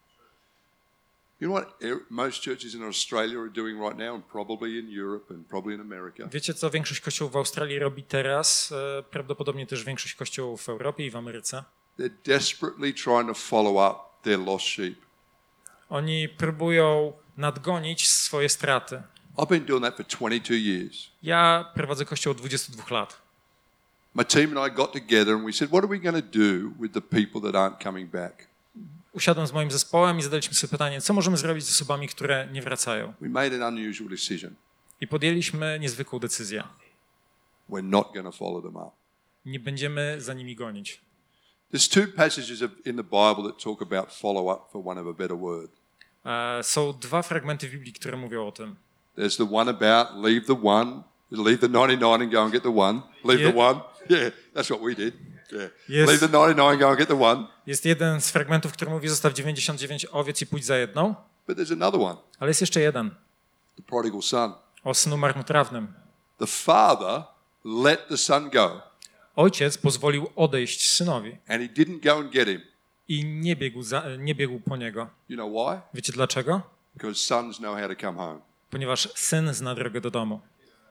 You know what er- most churches in Australia are doing right now, and probably in Europe and probably in America? Wiecie, co większość kościołów w Australii robi teraz? E, Prawdopodobnie też większość kościołów w Europie i w Ameryce. They're desperately trying to follow up their lost sheep. Oni próbują nadgonić swoje straty. I've been doing that for twenty-two years. Ja prowadzę kościół od dwudziestu dwóch lat. My team and I got together and we said, what are we going to do with the people that aren't coming back? Usiadłem z moim zespołem i zadaliśmy sobie pytanie, co możemy zrobić z osobami, które nie wracają. We made an unusual decision. I podjęliśmy niezwykłą decyzję. We're not going to follow them up. Nie będziemy za nimi gonić. There's two passages of- in the Bible that talk about follow up, for one of a better word. E, Są dwa fragmenty w Biblii, które mówią o tym. There's the one about leave the one, leave the ninety-nine and go and get the one. Leave Yeah. the one. Yeah, that's what we did. Yeah. Yes. Leave the ninety-nine and go and get the one. Jest jeden z fragmentów, który mówi, zostaw dziewięćdziesiąt dziewięć owiec i pójdź za jedną, But there's another one, ale jest jeszcze jeden, the prodigal son. o synu marnotrawnym. The father let the son go, Ojciec pozwolił odejść synowi and he didn't go and get him. i nie biegł, za, nie biegł po niego. You know why? Wiecie dlaczego? Because sons know how to come home. Ponieważ syn zna drogę do domu.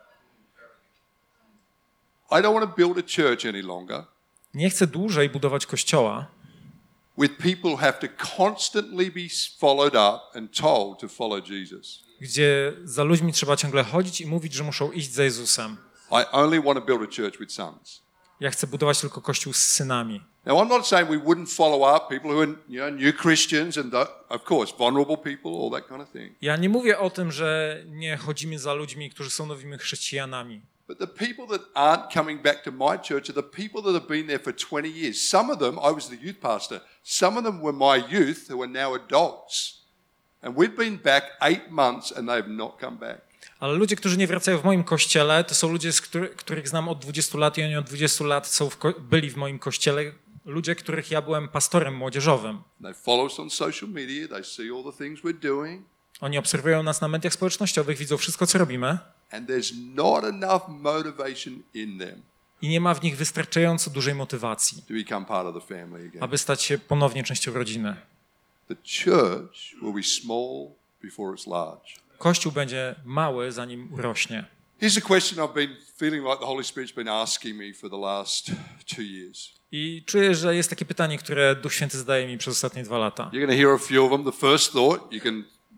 I don't want to build a church any longer Nie chcę dłużej budować kościoła, with people who have to constantly be followed up and told to follow Jesus. gdzie za ludźmi trzeba ciągle chodzić i mówić, że muszą iść za Jezusem. I only want to build a church with sons. Ja chcę budować tylko kościół z synami. Now, I'm not saying we wouldn't follow up people who are, you know, new Christians and, the, of course, vulnerable people, all that kind of thing. Ja nie mówię o tym, że nie chodzimy za ludźmi, którzy są nowymi chrześcijanami. But the people that aren't coming back to my church are the people that have been there for twenty years. Some of them, I was the youth pastor, some of them were my youth who are now adults. And we've been back eight months and they've not come back. Ale ludzie, którzy nie wracają w moim kościele, to są ludzie, z który, których znam od dwudziestu lat i oni od dwudziestu lat są w ko- byli w moim kościele. Ludzie, których ja byłem pastorem młodzieżowym. They follow us on social media, they see all the things we're doing, Oni obserwują nas na mediach społecznościowych, widzą wszystko, co robimy and there's not enough motivation in them i nie ma w nich wystarczająco dużej motywacji, to become part of the family again. aby stać się ponownie częścią rodziny. The church will be small before it's large. Kościół będzie mały, zanim urośnie. Here's a question I've been feeling like the Holy Spirit's been asking me for the last two years. I czuję, że jest takie pytanie, które Duch Święty zadaje mi przez ostatnie dwa lata. You're going to hear a few of them. The first thought, you can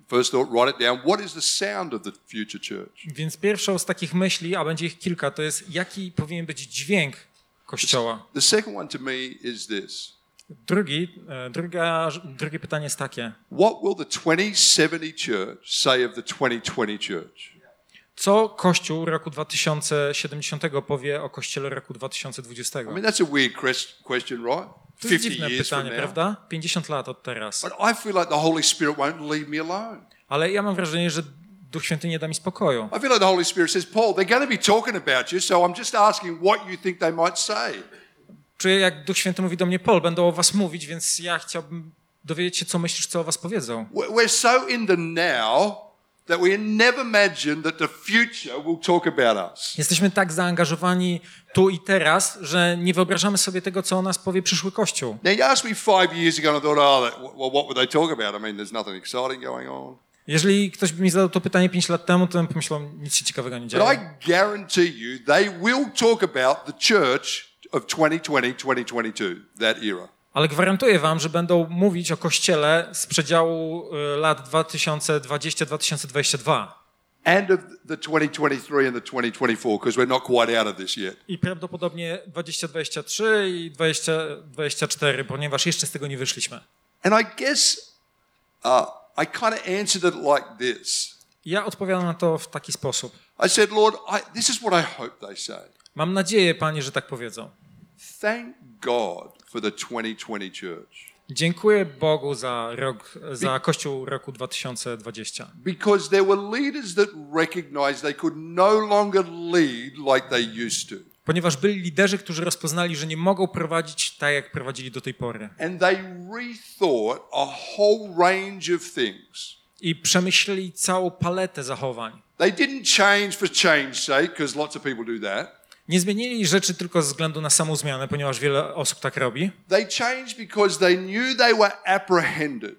First thought, write it down. What is the sound of the future church? Więc pierwszą z takich myśli, a będzie ich kilka, to jest jaki powinien być dźwięk Kościoła. The second one to me is this. Drugi, e, druga, drugie pytanie jest takie. What will the twenty seventy church say of the twenty twenty church? Co Kościół roku dwa tysiące siedemdziesiątego powie o Kościele roku dwa tysiące dwudziestego? I mean, that's a weird quest- question, right? To jest fifty dziwne years from pytanie, now. prawda? pięćdziesiąt lat od teraz. But I feel like the Holy Spirit won't leave me alone. Ale ja mam wrażenie, że Duch Święty nie da mi spokoju. I feel like the Holy Spirit says, Paul, they're going to be talking about you, so I'm just asking what you think they might say. Czuję, jak Duch Święty mówi do mnie, Paul, będą o was mówić, więc ja chciałbym dowiedzieć się, co myślisz, co o was powiedzą. We're we're so in the now that we never imagine that the future will talk about us. Jesteśmy tak zaangażowani tu i teraz, że nie wyobrażamy sobie tego, co o nas powie przyszły Kościół. Now, you asked me five years ago and I thought, oh, that, well, what would they talk about? I mean, there's nothing exciting going on. Jeżeli ktoś by mi zadał to pytanie pięć lat temu, to bym pomyślał, nic się ciekawego nie But dzieje. I guarantee you they will talk about the church of twenty twenty, twenty twenty-two, that era. Ale gwarantuję wam, że będą mówić o Kościele z przedziału y, lat dwa tysiące dwudziesty do dwa tysiące dwudziestego drugiego. And of the twenty twenty-three and the twenty twenty-four, because we're not quite out of this yet. I prawdopodobnie dwa tysiące dwudziesty trzeci i dwa tysiące dwudziesty czwarty, ponieważ jeszcze z tego nie wyszliśmy. And I guess uh, I kind of answered it like this. Ja odpowiadam na to w taki sposób. I said, Lord, I, this is what I hope they say. Mam nadzieję, Panie, że tak powiedzą. Thank God for the twenty twenty church. Dziękuję Bogu za rok, za Kościół roku dwa tysiące dwudziestego. Because there were leaders that recognized they could no longer lead like they used to. Ponieważ byli liderzy, którzy rozpoznali, że nie mogą prowadzić tak, jak prowadzili do tej pory. And they rethought a whole range of things. I przemyśleli całą paletę zachowań. They didn't change for change's sake, because lots of people do that. Nie zmienili rzeczy tylko ze względu na samą zmianę, ponieważ wiele osób tak robi. They changed because they knew they were apprehended.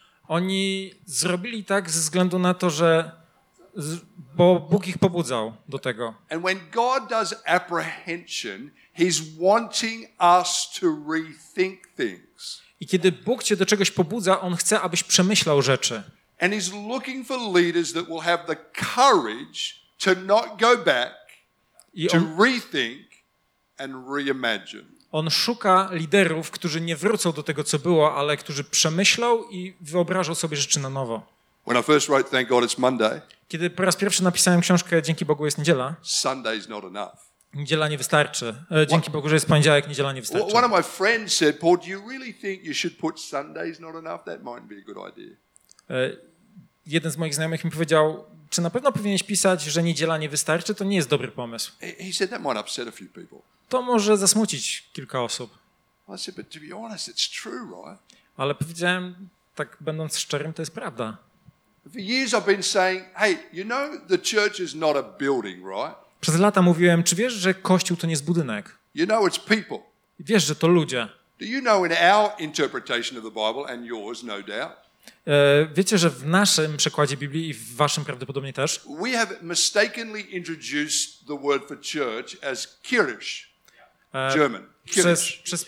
Oni zrobili tak ze względu na to, że z- bo Bóg ich pobudzał do tego. And when God does apprehension, He's wanting us to rethink things. I kiedy Bóg cię do czegoś pobudza, On chce, abyś przemyślał rzeczy. And He's looking for leaders that will have the courage to not go back, I to On, rethink and reimagine. on szuka liderów, którzy nie wrócą do tego, co było, ale którzy przemyślą i wyobrażą sobie rzeczy na nowo. When I first wrote Thank God It's Monday, Kiedy po raz pierwszy napisałem książkę Dzięki Bogu jest niedziela, Sunday's not enough. niedziela nie wystarczy. E, Dzięki Bogu, że jest poniedziałek, niedziela nie wystarczy. One of my friends said, Paul, do you really think you should put Sundays not enough? That might be a good idea. E, Jeden z moich znajomych mi powiedział, czy na pewno powinieneś pisać, że niedziela nie wystarczy? To nie jest dobry pomysł. He he said that might upset a few people. To może zasmucić kilka osób. I said, but to be honest, it's true, right? Ale powiedziałem, tak będąc szczerym, to jest prawda. For years I've been saying, hey, you know, the church is not a building, right? Przez lata mówiłem, czy wiesz, że Kościół to nie jest budynek? You know it's people. Wiesz, że to ludzie. Do you know in our interpretation of the Bible, and yours, no doubt, E, Wiecie, że w naszym przekładzie Biblii i w waszym prawdopodobnie też, we have mistakenly introduced the word for church as Kirche, e, German. przez, Kirche. przez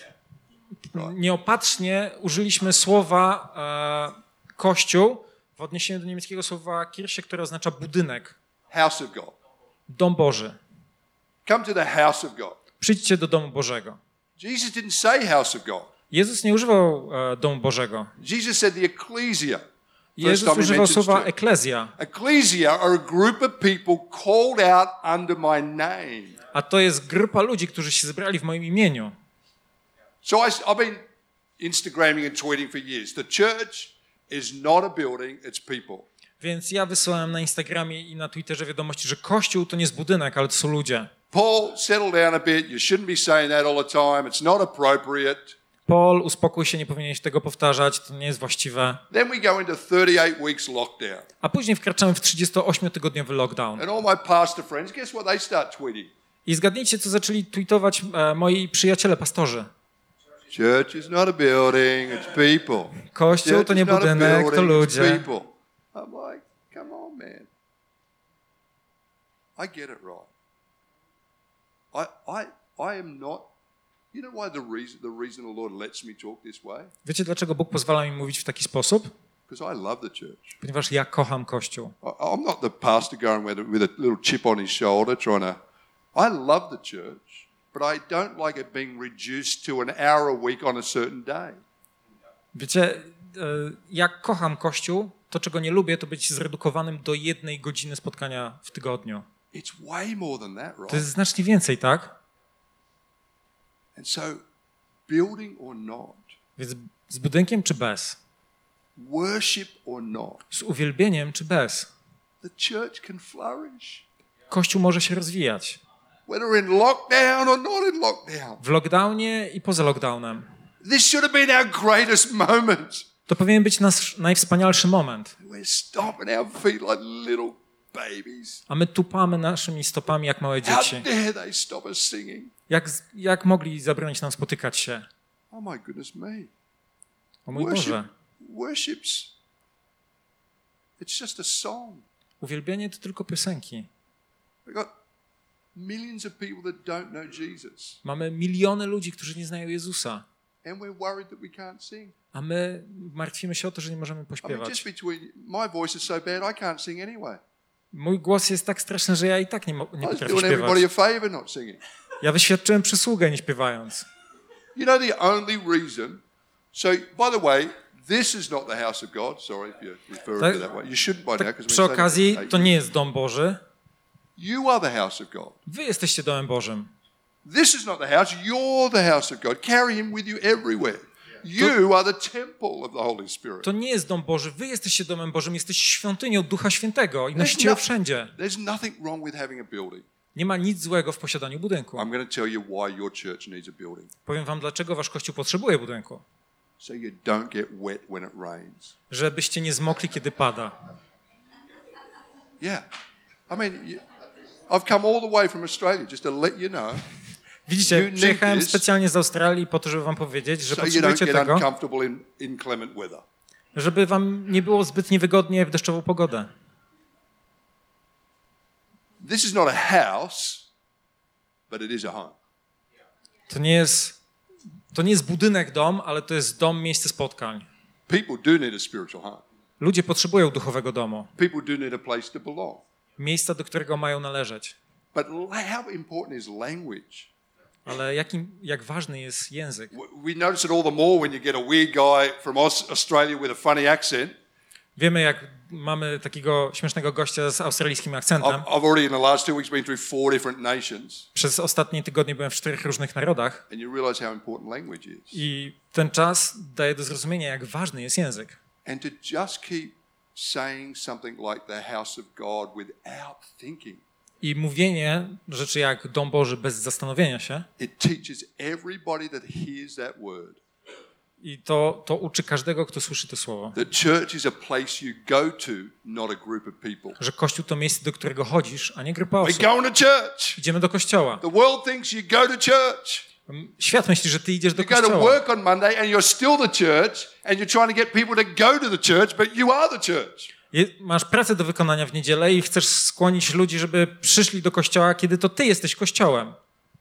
nieopatrznie użyliśmy słowa e, Kościół w odniesieniu do niemieckiego słowa Kirche, które oznacza budynek, House of God. dom Boży. Come to the house of God. Przyjdźcie do domu Bożego. Jesus didn't say house of God. Jezus nie używał e, domu Bożego. Jesus said the ecclesia. First Jezus time he używał mentions słowa church. eklezja, Ecclesia are a group of people called out under my name. a to jest grupa ludzi, którzy się zebrali w moim imieniu. So I, I've been Instagramming and tweeting for years. The church is not a building, it's people. Więc ja wysyłałem na Instagramie i na Twitterze wiadomości, że Kościół to nie jest budynek, ale to są ludzie. Paul, settle down a bit. You shouldn't be saying that all the time. It's not appropriate. Paul, uspokój się, nie powinieneś tego powtarzać, to nie jest właściwe. Then we go into thirty-eight weeks lockdown. A później wkraczamy w trzydziestoośmiotygodniowy lockdown. And all my pastor friends, guess what they start tweeting? I zgadnijcie, co zaczęli tweetować e, moi przyjaciele pastorzy. Church is not a building, it's people. Kościół Church to nie is not a budynek, to building, it's ludzie. people. I'm like, come on, man. I get it right. I, I, I am not. You know why the reason the reason the Lord lets me talk this way? Wiecie, dlaczego Bóg pozwala mi mówić w taki sposób? Because I love the church. ponieważ ja kocham Kościół. I- I'm not the pastor going with a, with a little chip on his shoulder trying to... I love the church, but I don't like it being reduced to an hour a week on a certain day. Wiecie, e, jak kocham Kościół, to czego nie lubię, to być zredukowanym do jednej godziny spotkania w tygodniu. It's way more than that, To right? jest znacznie więcej, tak? And so, building or not, Więc z budynkiem czy bez? worship or not, Z uwielbieniem czy bez? the church can flourish. Kościół może się rozwijać. Whether in lockdown or not in lockdown. W lockdownie i poza lockdownem. This should have been our greatest moment. To powinien być nasz najwspanialszy moment. We're stomping our feet like little babies. A my tupamy naszymi stopami jak małe How dzieci. dare they stop us singing? Jak, jak mogli zabronić nam spotykać się? Oh my goodness me. O mój Worship, Boże. worship's, it's just a song. Uwielbienie to tylko piosenki. We've got millions of people that don't know Jesus. Mamy miliony ludzi, którzy nie znają Jezusa. And we're worried that we can't sing. A my martwimy się o to, że nie możemy I mean, pośpiewać. just between, my voice is so bad I can't sing anyway. Mój głos jest tak straszny, że ja i tak nie, mo- nie I was potrafię doing everybody śpiewać. a favour not singing. Ja wyświadczyłem przysługę nie śpiewając. You know the only reason. So, by the way, this is not the house of God. Sorry if you refer Tak- to that way. You shouldn't by now Tak because przy okazji, to nie jest dom Boży. You are the house of God. Wy jesteście domem Bożym. This is not the house. You're the house of God. Carry Him with you everywhere. You are the temple of the Holy Spirit. To nie jest dom Boży. Wy jesteście domem Bożym. Jesteście świątynią Ducha Świętego i nosicie no- ją wszędzie. There's nothing wrong with having a building. Nie ma nic złego w posiadaniu budynku. I'm going to tell you why your church needs a building. Powiem wam, dlaczego wasz Kościół potrzebuje budynku. So you don't get wet when it rains. Żebyście nie zmokli, kiedy pada. Yeah. I mean, you, I've come all the way from Australia just to let you know, Widzicie, You przyjechałem need this specjalnie z Australii po to, żeby wam powiedzieć, że so you don't potrzebujecie get tego, uncomfortable in inclement weather. żeby wam nie było zbyt niewygodnie w deszczową pogodę. This is not a house, but it is a home. To nie jest, to nie jest budynek dom, ale to jest dom, miejsce spotkań. People do need a spiritual home. Ludzie potrzebują duchowego domu. People do need a place to belong. Miejsca, do którego mają należeć. But how important is language? Ale jakim, jak ważny jest język. W- We notice it all the more when you get a weird guy from Aus- Australia with a funny accent. Wiemy, jak mamy takiego śmiesznego gościa z australijskim akcentem. I've, I've already in the last two weeks been through four different nations, Przez ostatnie tygodnie byłem w czterech różnych narodach and you realise how important language is. i ten czas daje do zrozumienia, jak ważny jest język. And to just keep saying something like the house of God without thinking, I mówienie rzeczy jak dom Boży bez zastanowienia się, it teaches everybody that hears that word i to, to uczy każdego, kto słyszy to słowo, that church is a place you go to, not a group of people. że Kościół to miejsce, do którego chodzisz, a nie grupa We're osób. going to church. Idziemy do kościoła. The world thinks you go to church. Świat myśli, że ty idziesz do You go to kościoła. work on Monday and you're still the church and you're trying to get people to go to the church, but you are the church. Je- Masz pracę do wykonania w niedzielę i chcesz skłonić ludzi, żeby przyszli do kościoła, kiedy to ty jesteś kościołem.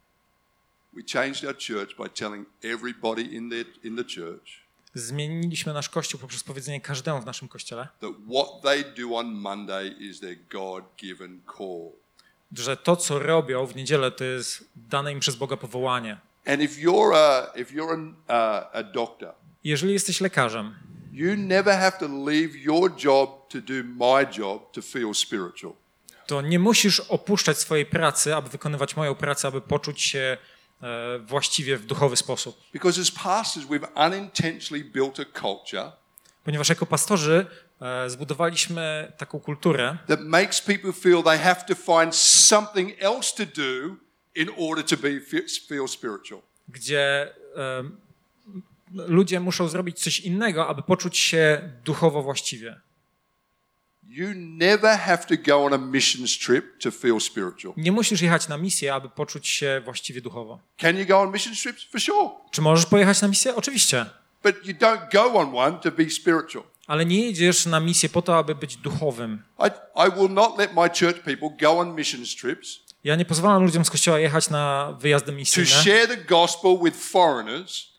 We changed our church by telling everybody in the, in the church Zmieniliśmy nasz kościół poprzez powiedzenie każdemu w naszym kościele, that what they do on Monday is their God-given call. że to, co robią w niedzielę, to jest dane im przez Boga powołanie. And if you're a, if you're an, uh, a doctor, Jeżeli jesteś lekarzem, you never have to leave your job to do my job to feel spiritual. to nie musisz opuszczać swojej pracy, aby wykonywać moją pracę, aby poczuć się e, właściwie w duchowy sposób. Because as pastors, we've unintentionally built a culture Ponieważ jako pastorzy e, zbudowaliśmy taką kulturę, that makes people feel they have to find something else to do in order to be feel spiritual. gdzie e, ludzie muszą zrobić coś innego, aby poczuć się duchowo właściwie. You never have to go on a missions trip to feel spiritual. Nie musisz jechać na misję, aby poczuć się właściwie duchowo. Can you go on missions trips? For sure. Czy możesz pojechać na misję? Oczywiście. But you don't go on one to be spiritual. Ale nie jedziesz na misję po to, aby być duchowym. I, I will not let my church people go on missions trips Ja nie pozwalam ludziom z kościoła jechać na wyjazdy to misyjne, share the gospel with foreigners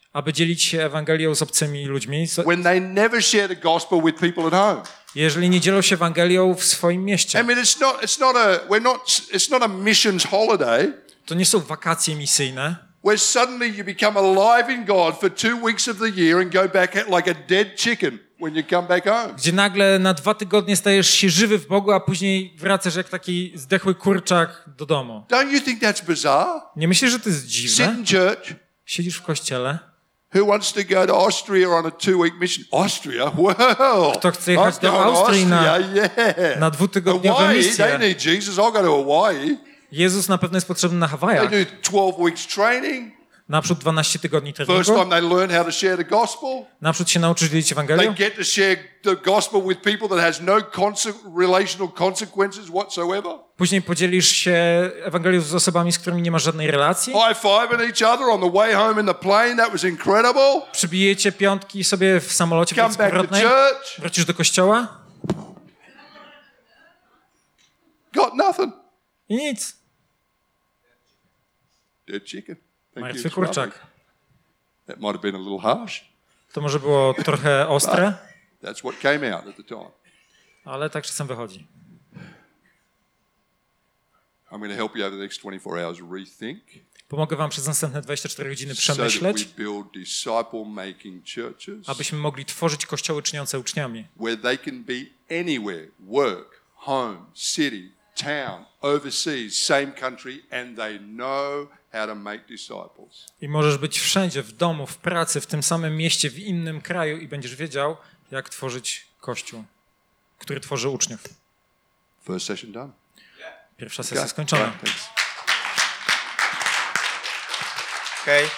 aby dzielić się Ewangelią z obcymi ludźmi, when they never share the gospel with people at home? jeżeli nie dzielą się Ewangelią w swoim I mieście? mean, it's not, it's not a, we're not, it's not a missions holiday To nie są wakacje misyjne, where suddenly you become alive in God for two weeks of the year and go back like a dead chicken when you come back home. gdzie nagle na dwa tygodnie stajesz się żywy w Bogu, a później wracasz jak taki zdechły kurczak do domu. Don't you think that's bizarre? Nie myślisz, że to jest Sit dziwne? in church. Siedzisz w kościele, Who wants to go to Austria on a two-week mission? Austria? Well, Kto chce jechać I'm do going to Austrii na- Austria, yeah. na dwutygodniowe Hawaii, misje. they need Jesus. I'll go to Hawaii. Jezus na pewno jest potrzebny na They Hawajach. do twelve weeks training. Naprzód dwanaście tygodni First treningu. time they learn how to share the gospel. Naprzód się nauczysz dzielić They Ewangelią. get to share the gospel with people that has no conse- relational consequences whatsoever. Później podzielisz się Ewangelią z osobami, z którymi nie masz żadnej relacji. High-fiving each other on the way home in the plane. That was incredible. Przybijecie piątki sobie w samolocie Come back to powrotnej. church. Wrócisz do kościoła Got nothing. i nic. Dead chicken. Thank Martwy you. It's lovely. kurczak. That might have been a little harsh. To może było trochę ostre, That's what came out at the time. ale tak czasem wychodzi. I'm going to help you over the next twenty-four hours rethink Pomogę wam przez następne dwadzieścia cztery godziny so that we przemyśleć, build disciple-making churches abyśmy mogli tworzyć kościoły czyniące uczniami, where they can be anywhere, work, home, city, town, overseas, same country, and they know how to make disciples. i możesz być wszędzie, w domu, w pracy, w tym samym mieście, w innym kraju i będziesz wiedział, jak tworzyć kościół, który tworzy uczniów. First session done. Pierwsza sesja Okay. skończona. Right, thanks. Okej.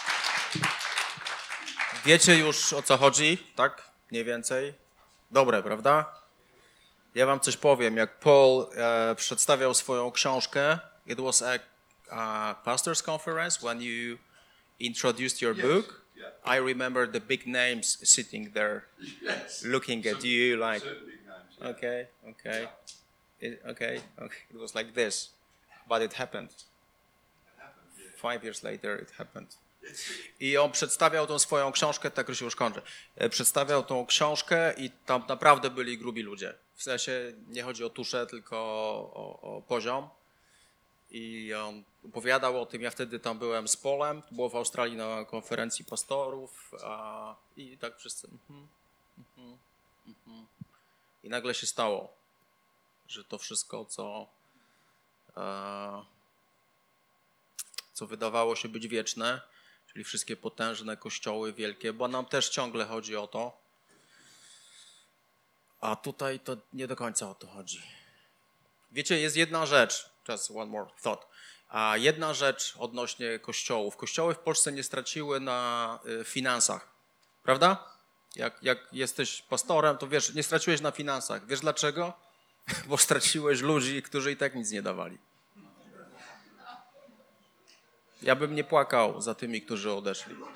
Wiecie już, o co chodzi, tak? Mniej więcej. Dobre, prawda? Ja wam coś powiem. Jak Paul e, przedstawiał swoją książkę, it was a, a pastor's conference when you introduced your book. I remember the big names sitting there, looking at you like, okay, okay, it, okay, okay. It was like this, but it happened. Five years later it happened. I on przedstawiał tą swoją książkę, tak już już kończę, E, przedstawiał tą książkę i tam naprawdę byli grubi ludzie. W sensie nie chodzi o tuszę, tylko o, o poziom. I on opowiadał o tym, ja wtedy tam byłem z Polem, to było w Australii na konferencji pastorów a, i tak wszyscy mhm, mhm, mhm. I nagle się stało, że to wszystko, co e, co wydawało się być wieczne, czyli wszystkie potężne kościoły wielkie, bo nam też ciągle chodzi o to, a tutaj to nie do końca o to chodzi. Wiecie, jest jedna rzecz, just one more thought, a jedna rzecz odnośnie kościołów. Kościoły w Polsce nie straciły na y, finansach, prawda? Jak, jak jesteś pastorem, to wiesz, nie straciłeś na finansach. Wiesz dlaczego? Bo straciłeś ludzi, którzy i tak nic nie dawali. Ja bym nie płakał za tymi, którzy odeszli.